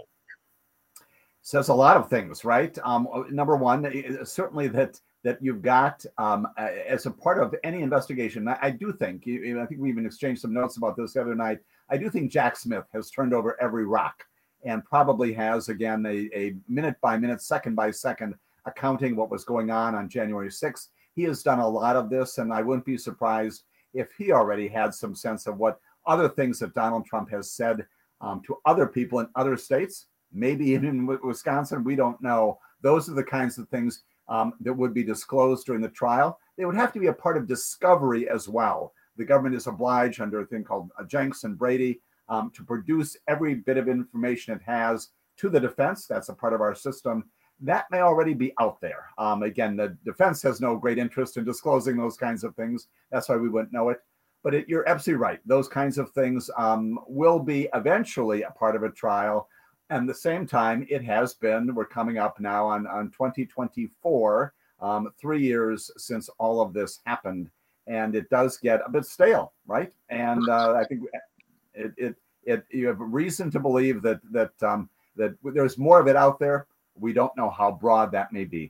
Says a lot of things, right? Um, number one, certainly that that you've got um, as a part of any investigation. I, I do think, I think we even exchanged some notes about this the other night. I do think Jack Smith has turned over every rock and probably has, again, a, a minute by minute, second by second accounting what was going on on January sixth. He has done a lot of this, and I wouldn't be surprised if he already had some sense of what other things that Donald Trump has said um, to other people in other states, maybe even in Wisconsin. We don't know. Those are the kinds of things um, that would be disclosed during the trial. They would have to be a part of discovery as well. The government is obliged under a thing called uh, Jenks and Brady um, to produce every bit of information it has to the defense. That's a part of our system. That may already be out there. Um, again, the defense has no great interest in disclosing those kinds of things. That's why we wouldn't know it. But it, you're absolutely right. Those kinds of things um, will be eventually a part of a trial. And at the same time, it has been, we're coming up now on, on twenty twenty-four, um, three years since all of this happened. And it does get a bit stale, right? And uh, I think it, it, it, you have reason to believe that, that, um, that there's more of it out there. We don't know how broad that may be.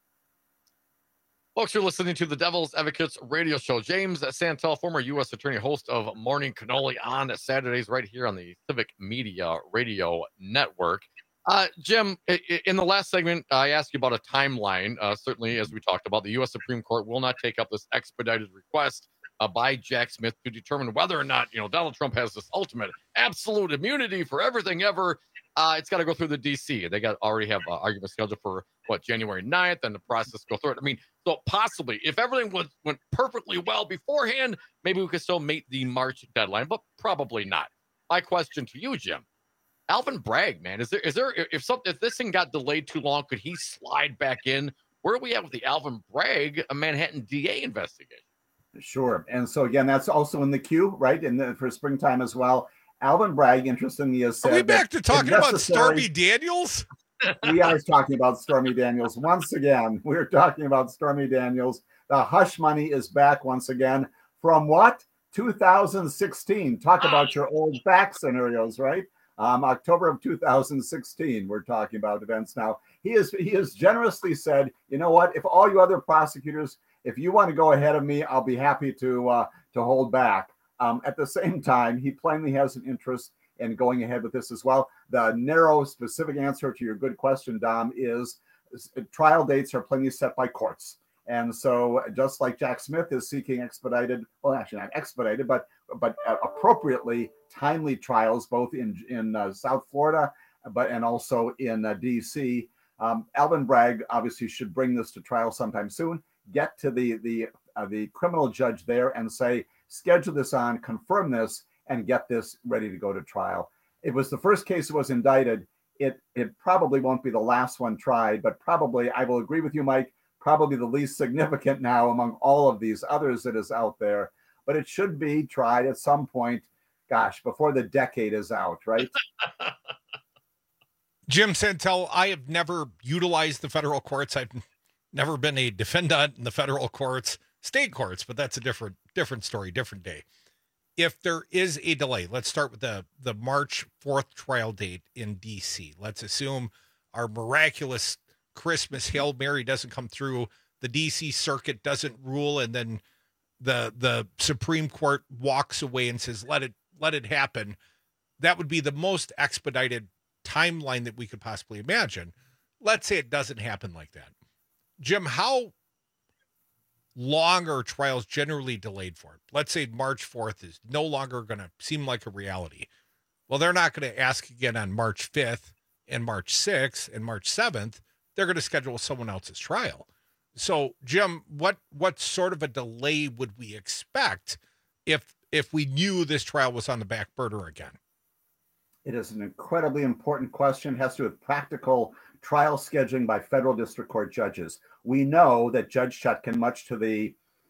Folks, you're listening to the Devil's Advocates radio show. James Santel, former U S attorney, host of Morning Cannoli on Saturdays right here on the Civic Media Radio Network. Uh, Jim, in the last segment, I asked you about a timeline. Uh, certainly, as we talked about, the U S Supreme Court will not take up this expedited request uh, by Jack Smith to determine whether or not, you know, Donald Trump has this ultimate absolute immunity for everything ever. Uh, it's got to go through the D C. They got already have uh, argument scheduled for what, January ninth, and the process go through it. I mean, so possibly if everything was, went perfectly well beforehand, maybe we could still meet the March deadline, but probably not. My question to you, Jim, Alvin Bragg, man, is there is there if something if this thing got delayed too long, could he slide back in? Where are we at with the Alvin Bragg, a Manhattan D A investigation? Sure, and so again, that's also in the queue, right? And the, for springtime as well. Alvin Bragg, interestingly, has said. Are we back to talking about Stormy Daniels? We are talking about Stormy Daniels once again. We're talking about Stormy Daniels. The hush money is back once again from what? two thousand sixteen. Talk about your old back scenarios, right? Um, October of two thousand sixteen. We're talking about events now. He is he has generously said, you know what? If all you other prosecutors, if you want to go ahead of me, I'll be happy to uh, to hold back. Um, at the same time, he plainly has an interest in going ahead with this as well. The narrow, specific answer to your good question, Dom, is trial dates are plainly set by courts. And so just like Jack Smith is seeking expedited, well, actually not expedited, but but appropriately timely trials, both in, in uh, South Florida, but and also in uh, D C, um, Alvin Bragg obviously should bring this to trial sometime soon, get to the, the, uh, the criminal judge there and say, schedule this on, confirm this, and get this ready to go to trial. It was the first case that was indicted. It it probably won't be the last one tried, but probably, I will agree with you, Mike, probably the least significant now among all of these others that is out there. But it should be tried at some point, gosh, before the decade is out, right? Jim Santel, I have never utilized the federal courts. I've never been a defendant in the federal courts, state courts, but that's a different different story, different day. If there is a delay, let's start with the, the March fourth trial date in D C. Let's assume our miraculous Christmas Hail Mary doesn't come through, the D C circuit doesn't rule, and then the the Supreme Court walks away and says, let it let it happen. That would be the most expedited timeline that we could possibly imagine. Let's say it doesn't happen like that. Jim, how long are trials generally delayed for? Let's say March fourth is no longer going to seem like a reality. Well, they're not going to ask again on March fifth and March sixth and March seventh. They're going to schedule someone else's trial. So, Jim, what what sort of a delay would we expect if if we knew this trial was on the back burner again? It is an incredibly important question. It has to do with practical trial scheduling by federal district court judges. We know that Judge Chutkan, much to the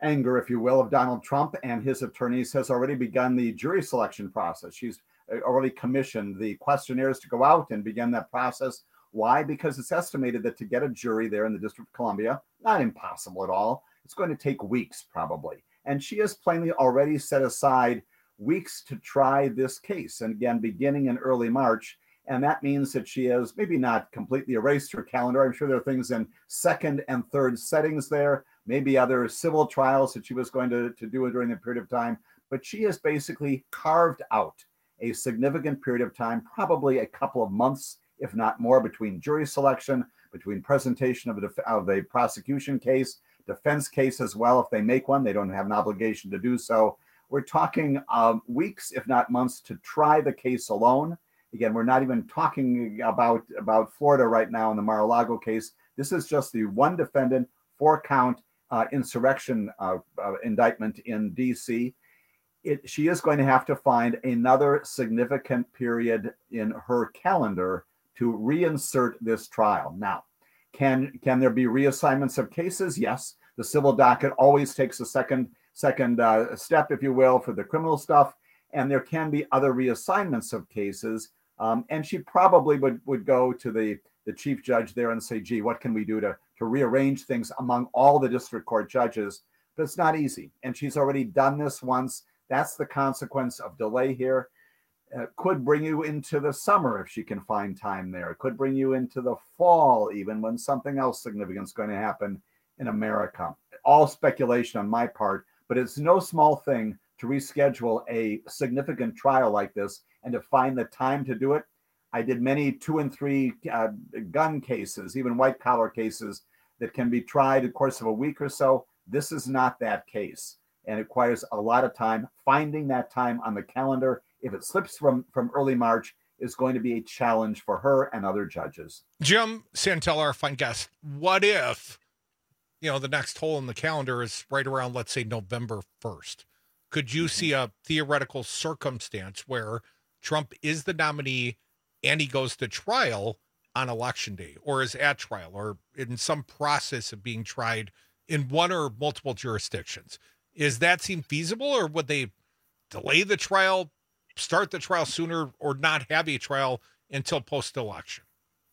anger, if you will, of Donald Trump and his attorneys has already begun the jury selection process. She's already commissioned the questionnaires to go out and begin that process. Why? Because it's estimated that to get a jury there in the District of Columbia, not impossible at all, it's going to take weeks probably. And she has plainly already set aside weeks to try this case, and again, beginning in early March. And that means that she has maybe not completely erased her calendar. I'm sure there are things in second and third settings there, maybe other civil trials that she was going to, to do during the period of time. But she has basically carved out a significant period of time, probably a couple of months, if not more, between jury selection, between presentation of a, def- of a prosecution case, defense case as well. If they make one, they don't have an obligation to do so. We're talking um, weeks, if not months, to try the case alone. Again, we're not even talking about, about Florida right now in the Mar-a-Lago case. This is just the one defendant, four count uh, insurrection uh, uh, indictment in D C. It, she is going to have to find another significant period in her calendar to reinsert this trial. Now, can, can there be reassignments of cases? Yes. The civil docket always takes a second, second uh, step, if you will, for the criminal stuff. And there can be other reassignments of cases. Um, and she probably would, would go to the, the chief judge there and say, gee, what can we do to, to rearrange things among all the district court judges? But it's not easy. And she's already done this once. That's the consequence of delay here. Uh, could bring you into the summer if she can find time there. It could bring you into the fall, even when something else significant is going to happen in America. All speculation on my part, but it's no small thing to reschedule a significant trial like this and to find the time to do it. I did many two and three uh, gun cases, even white collar cases that can be tried in the course of a week or so. This is not that case, and it requires a lot of time. Finding that time on the calendar, if it slips from, from early March, is going to be a challenge for her and other judges. Jim Santel, our fine guest, what if, you know, the next hole in the calendar is right around, let's say, November first? Could you see a theoretical circumstance where Trump is the nominee and he goes to trial on election day, or is at trial, or in some process of being tried in one or multiple jurisdictions? Is that seem feasible, or would they delay the trial, start the trial sooner, or not have a trial until post-election?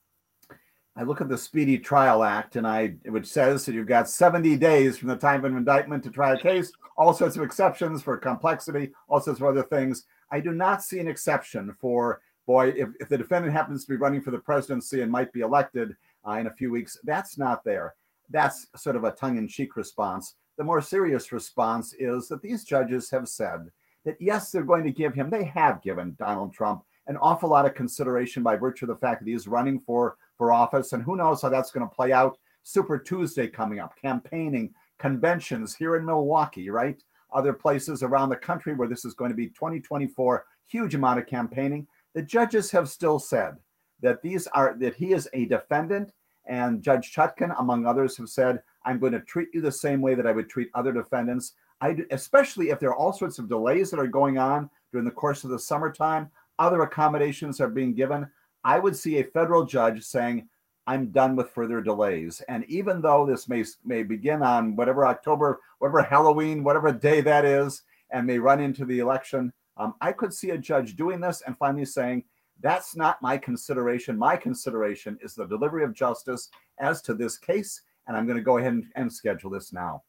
I look at the Speedy Trial Act, and I which says that you've got seventy days from the time of indictment to try a case, all sorts of exceptions for complexity, all sorts of other things. I do not see an exception for, boy, if, if the defendant happens to be running for the presidency and might be elected uh, in a few weeks, that's not there. That's sort of a tongue-in-cheek response. The more serious response is that these judges have said that, yes, they're going to give him, they have given Donald Trump an awful lot of consideration by virtue of the fact that he's running for, for office. And who knows how that's going to play out. Super Tuesday coming up, campaigning, conventions here in Milwaukee, right? Other places around the country where this is going to be twenty twenty-four, huge amount of campaigning. The judges have still said that these are, that he is a defendant, and Judge Chutkan, among others, have said, I'm going to treat you the same way that I would treat other defendants. I do, especially if there are all sorts of delays that are going on during the course of the summertime, other accommodations are being given. I would see a federal judge saying, I'm done with further delays. And even though this may, may begin on whatever October, whatever Halloween, whatever day that is, and may run into the election, um, I could see a judge doing this and finally saying, that's not my consideration. My consideration is the delivery of justice as to this case, and I'm going to go ahead and, and schedule this now.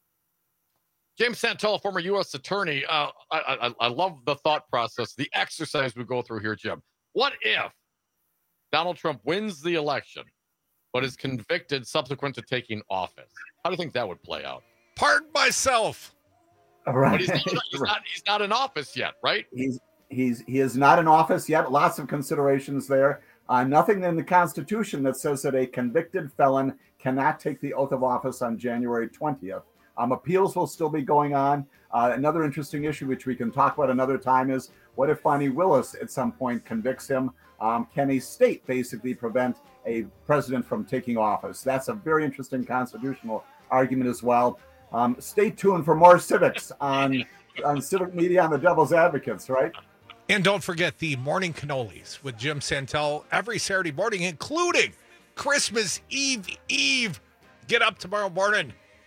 James Santel, former U S attorney. Uh, I, I, I love the thought process, the exercise we go through here, Jim. What if Donald Trump wins the election, but is convicted subsequent to taking office? How do you think that would play out? Pardon myself. All right. But he's not, he's not, he's not in office yet, right? He's he's he is not in office yet. Lots of considerations there. Uh, nothing in the Constitution that says that a convicted felon cannot take the oath of office on January twentieth. Um, appeals will still be going on. Uh, another interesting issue, which we can talk about another time, is what if Fani Willis at some point convicts him? Um, can a state basically prevent a president from taking office? That's a very interesting constitutional argument as well. Um, stay tuned for more civics on, on Civic Media on the Devil's Advocates, right? And don't forget the morning cannolis with Jim Santel every Saturday morning, including Christmas Eve Eve. Get up tomorrow morning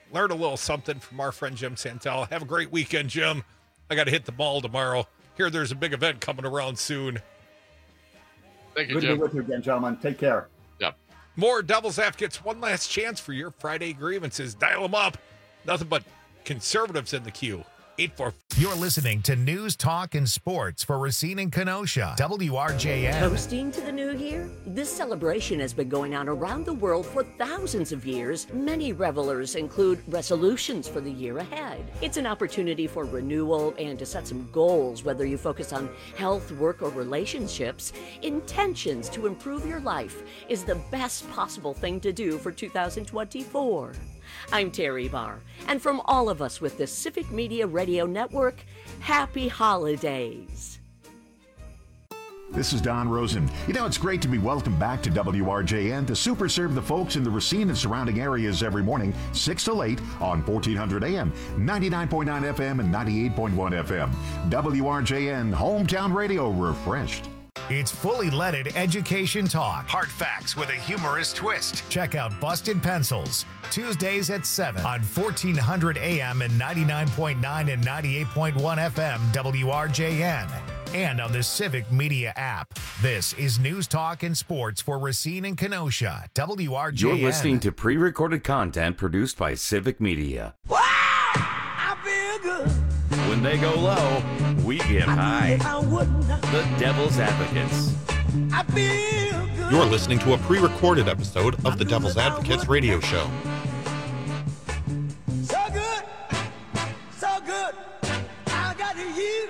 learn a little something from our friend Jim Santel. Have a great weekend, Jim. I got to hit the ball tomorrow. Here, there's a big event coming around soon. Thank you, Good Jim. to be with you again, gentlemen. Take care. Yep. More Devil's Advocates. One last chance for your Friday grievances. Dial them up. Nothing but conservatives in the queue. eight four. You're listening to News, Talk, and Sports for Racine and Kenosha. W R J N. Toasting to the new year? This celebration has been going on around the world for thousands of years. Many revelers include resolutions for the year ahead. It's an opportunity for renewal and to set some goals, whether you focus on health, work, or relationships. Intentions to improve your life is the best possible thing to do for two thousand twenty-four. I'm Terry Barr, and from all of us with the Civic Media Radio Network, happy holidays. This is Don Rosen. You know, it's great to be welcomed back to W R J N to super serve the folks in the Racine and surrounding areas every morning, six to eight on fourteen hundred A M, ninety-nine point nine F M, and ninety-eight point one F M. W R J N, hometown radio refreshed. It's fully leaded education talk. Hard facts with a humorous twist. Check out Busted Pencils, Tuesdays at seven on fourteen hundred A M and ninety-nine point nine and ninety-eight point one F M W R J N. And on the Civic Media app. This is News, Talk, and Sports for Racine and Kenosha. W R J N. You're listening to pre-recorded content produced by Civic Media. Wow! I feel good. When they go low, we get high. I wouldn't. The Devil's Advocates. I feel good. You're listening to a pre-recorded episode of the Devil's Advocates radio show. So good. So good. I got you.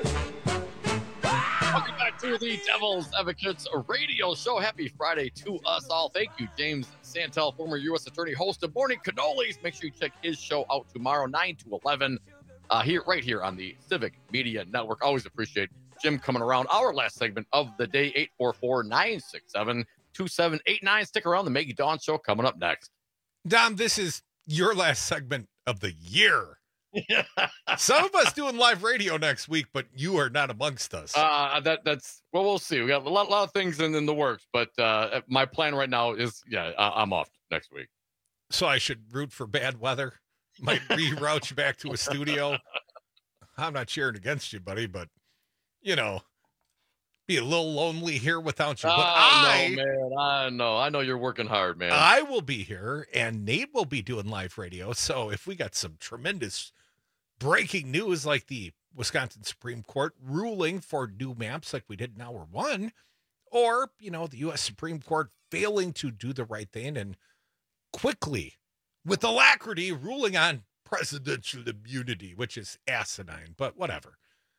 Welcome back to the Devil's Advocates radio show. Happy Friday to us all. Thank you, James Santel, former U S Attorney, host of Morning Cannolis. Make sure you check his show out tomorrow, nine to eleven. Uh, here, right here on the Civic Media Network. Always appreciate Jim coming around. Our last segment of the day, eight four four, nine six seven, two seven eight nine. Stick around. The Maggie Dawn Show coming up next. Dom, this is your last segment of the year. Some of us doing live radio next week, but you are not amongst us. Uh, that that's well, we'll see. We got a lot, lot of things in, in the works, but uh, my plan right now is, yeah, I, I'm off next week. So I should root for bad weather. Might reroute you back to a studio. I'm not cheering against you, buddy, but you know, be a little lonely here without you. But I I know, man. I know. I know you're working hard, man. I will be here, and Nate will be doing live radio. So if we got some tremendous breaking news like the Wisconsin Supreme Court ruling for new maps like we did in hour one, or, you know, the U S Supreme Court failing to do the right thing and quickly, with alacrity, ruling on presidential immunity, which is asinine, but whatever.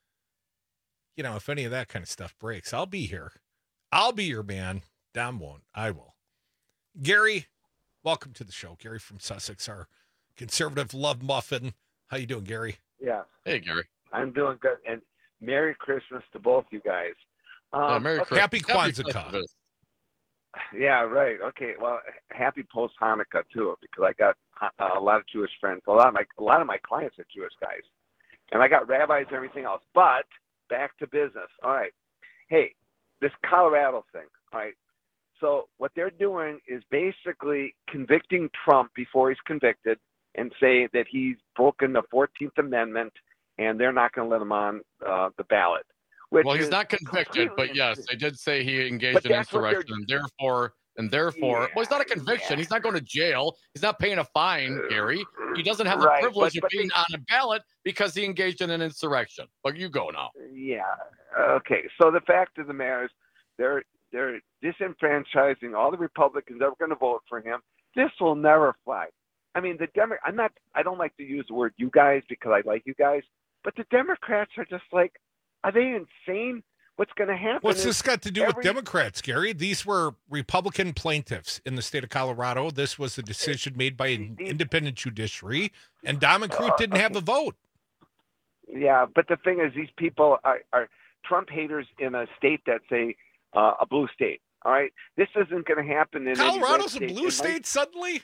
You know, if any of that kind of stuff breaks, I'll be here. I'll be your man. Dom won't. I will. Gary, welcome to the show. Gary from Sussex, our conservative love muffin. How you doing, Gary? Yeah. Hey, Gary. I'm doing good. And Merry Christmas to both you guys. Um, uh, Merry okay. Christmas. Happy Kwanzaa. Yeah, right. Okay. Well, happy post Hanukkah too, because I got uh, a lot of Jewish friends. A lot of my a lot of my clients are Jewish guys, and I got rabbis and everything else. But back to business. All right. Hey, this Colorado thing. All right. So what they're doing is basically convicting Trump before he's convicted, and say that he's broken the fourteenth Amendment, and they're not going to let him on uh, the ballot. Which well, he's not convicted, but yes, they did say he engaged in insurrection, and therefore, and therefore, yeah, well, he's not a conviction. Yeah. He's not going to jail. He's not paying a fine, Gary. He doesn't have the right, privilege but, of but being they, on a ballot because he engaged in an insurrection. But you go now. Yeah. Okay. So the fact of the matter is, they're they're disenfranchising all the Republicans that were going to vote for him. This will never fly. I mean, the Demo- I'm not. I don't like to use the word "you guys" because I like you guys, but the Democrats are just like. Are they insane? What's going to happen? What's this got to do every... with Democrats, Gary? These were Republican plaintiffs in the state of Colorado. This was a decision made by an independent judiciary, and Dom and Crute didn't have a vote. Yeah, but the thing is, these people are, are Trump haters in a state that's a uh, a blue state. All right, this isn't going to happen in Colorado's any red a state. blue state might... suddenly.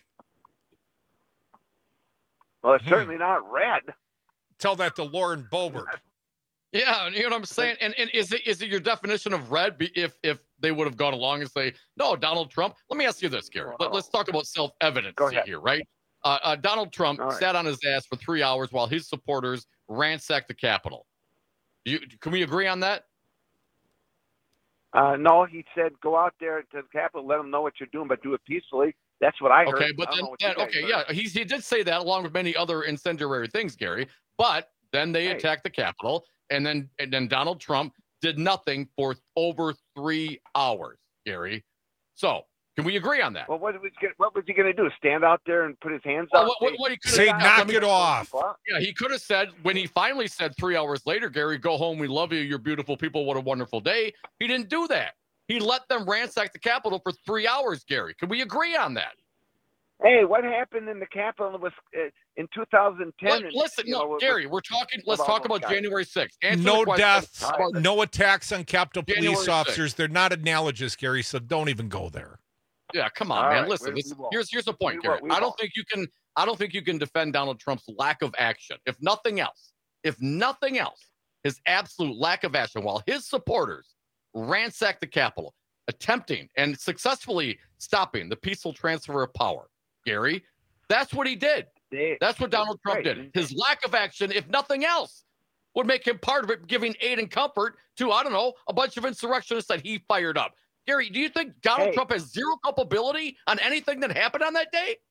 Well, it's hmm. certainly not red. Tell that to Lauren Boebert. Yeah, you know what I'm saying? And and is it is it your definition of red if if they would have gone along and say, no, Donald Trump? Let me ask you this, Gary. Let, let's talk about self-evidence here, right? Uh, uh, Donald Trump right. sat on his ass for three hours while his supporters ransacked the Capitol. You, can we agree on that? Uh, no, he said go out there to the Capitol, let them know what you're doing, but do it peacefully. That's what I heard. Okay, but I then, know what you then guys okay, heard. yeah, he, he did say that along with many other incendiary things, Gary. But then they Hey. attacked the Capitol, and then and then Donald Trump did nothing for over three hours, Gary. So can we agree on that? Well, what was he gonna, what was he going to do? Stand out there and put his hands Well, up? what, what, what he could've Say, done- knock let me- it off. Yeah, he could have said when he finally said three hours later, Gary, go home. We love you. You're beautiful people. What a wonderful day. He didn't do that. He let them ransack the Capitol for three hours, Gary. Can we agree on that? Hey, what happened in the Capitol was uh, in two thousand ten? Let- and, listen, you no, know, with- Gary, we're talking. Let's with talk all those about guys. January sixth. Answer No the question. deaths, How about- no attacks on Capitol January police sixth. officers. They're not analogous, Gary, so don't even go there. Yeah, come on, All man. right, Listen, we- this, we won't. here's here's the point, We Gary. won't, we I don't won't. think you can. I don't think you can defend Donald Trump's lack of action. If nothing else, if nothing else, his absolute lack of action while his supporters ransacked the Capitol, attempting and successfully stopping the peaceful transfer of power. Gary, that's what he did. They- That's what Donald Trump right. did. His lack of action, if nothing else, would make him part of it, giving aid and comfort to, I don't know, a bunch of insurrectionists that he fired up. Gary, do you think Donald Hey. Trump has zero culpability on anything that happened on that day?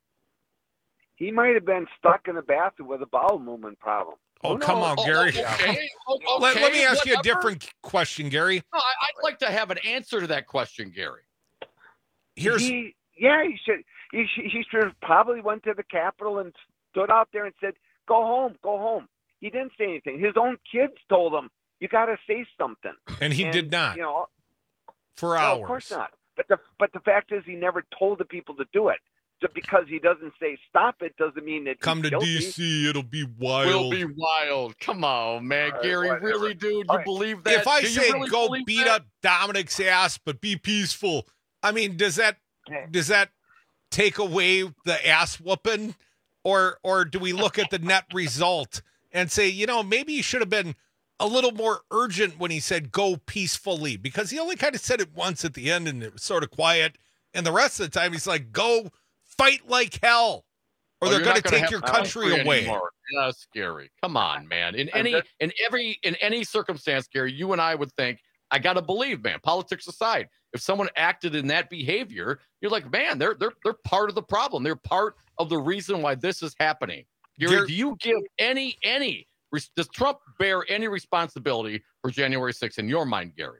He might have been stuck in the bathroom with a bowel movement problem. Oh, Who come knows? on, Oh, Gary. okay, oh, Let, let me okay, ask you a whatever. different question, Gary. No, I, I'd like to have an answer to that question, Gary. Here's He, yeah, he should. He, should- he should have probably went to the Capitol and stood out there and said, "Go home, go home." He didn't say anything. His own kids told him, "You got to say something." and he did not You know, for no, hours. of course not. But the but the fact is, he never told the people to do it. Just because he doesn't say stop it doesn't mean that Come he's to guilty. D C, it'll be Will wild. be wild. Come on, man. All right, Gary, whatever. really, dude? You All right. believe that? If I Do you say really go believe beat that? up Dominic's ass, but be peaceful, I mean, does that Hey. does that take away the ass whooping, or or do we look at the net result and say, you know, maybe he should have been a little more urgent when he said go peacefully, because he only kind of said it once at the end and it was sort of quiet, and the rest of the time he's like, go fight like hell, or Oh, they're you're going not to gonna take have your the country country away. anymore. Yeah, scary. Come on, man. In I'm any just- in every in any circumstance, Gary, you and I would think, I gotta believe, man. Politics aside, if someone acted in that behavior, you're like, man, they're they're they're part of the problem. They're part of the reason why this is happening. Gary, Gary- do you give any any does Trump bear any responsibility for January sixth in your mind, Gary?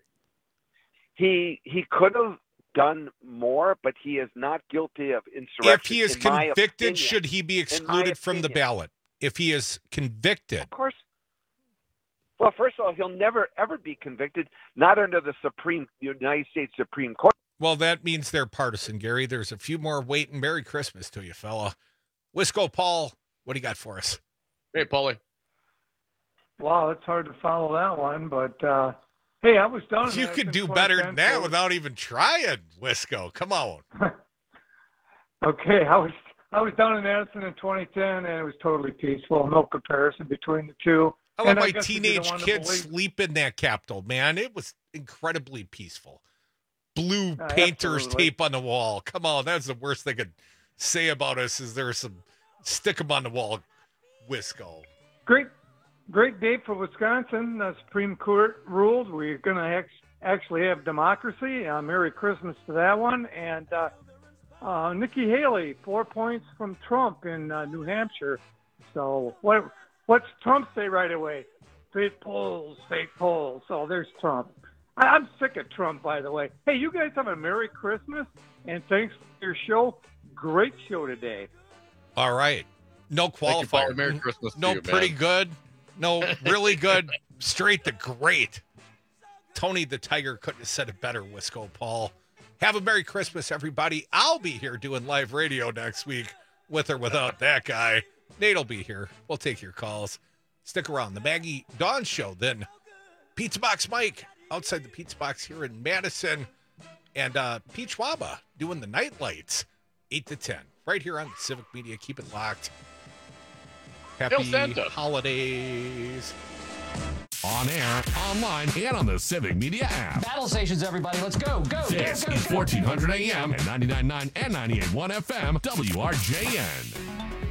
He he could have done more, but he is not guilty of insurrection. If he is in my convicted, opinion. should he be my excluded from the opinion. ballot? If he is convicted, Of course. Well, first of all, he'll never ever be convicted, not under the Supreme United States Supreme Court. well, that means they're partisan, Gary. There's a few more waiting. Merry Christmas to you, fella. Wisco Paul, what do you got for us? Hey, Paulie. Wow, it's hard to follow that one, but uh, hey, I was down. in You that could in do better than twenty ten, that so- without even trying, Wisco. Come on. Okay, I was I was down in Addison in twenty ten, and it was totally peaceful. No comparison between the two. I let And my guess if you don't teenage want to kids believe- sleep in that Capitol, man. It was incredibly peaceful. Blue Uh, painter's absolutely. tape on the wall. Come on, that's the worst they could say about us is there's some stick 'em on the wall, Wisco. Great, great day for Wisconsin. The Supreme Court ruled we're going to act, actually have democracy. Uh, Merry Christmas to that one. And uh, uh, Nikki Haley, four points from Trump in uh, New Hampshire. So what? What's Trump say right away? Fake polls, fake polls. So there's Trump. I, I'm sick of Trump, by the way. Hey, you guys have a Merry Christmas, and thanks for your show. Great show today. All right. No Thank you, qualifier. Paulie. Merry Christmas to No you, pretty man. good. No really good. Straight to great. Tony the Tiger couldn't have said it better, Wisco Paul. Have a Merry Christmas, everybody. I'll be here doing live radio next week with or without that guy. Nate will be here. We'll take your calls. Stick around. The Maggie Dawn Show, then Pizza Box Mike outside the Pizza Box here in Madison, and uh, Peach Waba doing the night lights, eight to ten, right here on the Civic Media. Keep it locked. Happy Hail Santa. holidays. On air, online, and on the Civic Media app. Battle stations, everybody. Let's go. Go. This go, go, is go. fourteen hundred A M and ninety-nine point nine and ninety-eight point one F M W R J N.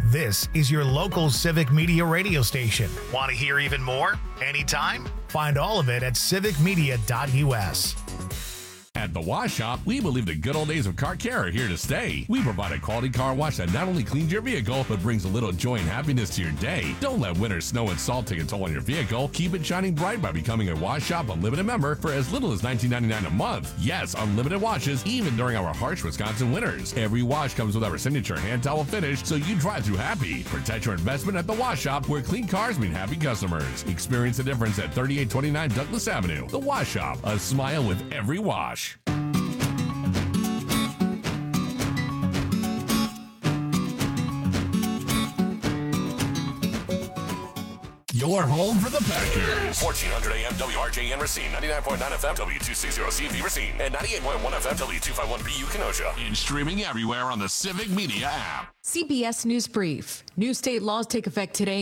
This is your local Civic Media radio station. Want to hear even more? Anytime? Find all of it at civic media dot u s. At The Wash Shop, we believe the good old days of car care are here to stay. We provide a quality car wash that not only cleans your vehicle, but brings a little joy and happiness to your day. Don't let winter snow and salt take a toll on your vehicle. Keep it shining bright by becoming a Wash Shop Unlimited member for as little as nineteen ninety-nine dollars a month. Yes, unlimited washes, even during our harsh Wisconsin winters. Every wash comes with our signature hand towel finish, so you drive through happy. Protect your investment at The Wash Shop, where clean cars mean happy customers. Experience the difference at thirty-eight twenty-nine Douglas Avenue. The Wash Shop, a smile with every wash. Your home for the Packers. fourteen hundred A M W R J N Racine, ninety-nine point nine F M W two sixty C V Racine, and ninety-eight point one F M W two fifty-one B U Kenosha. And streaming everywhere on the Civic Media app. C B S News Brief. New state laws take effect today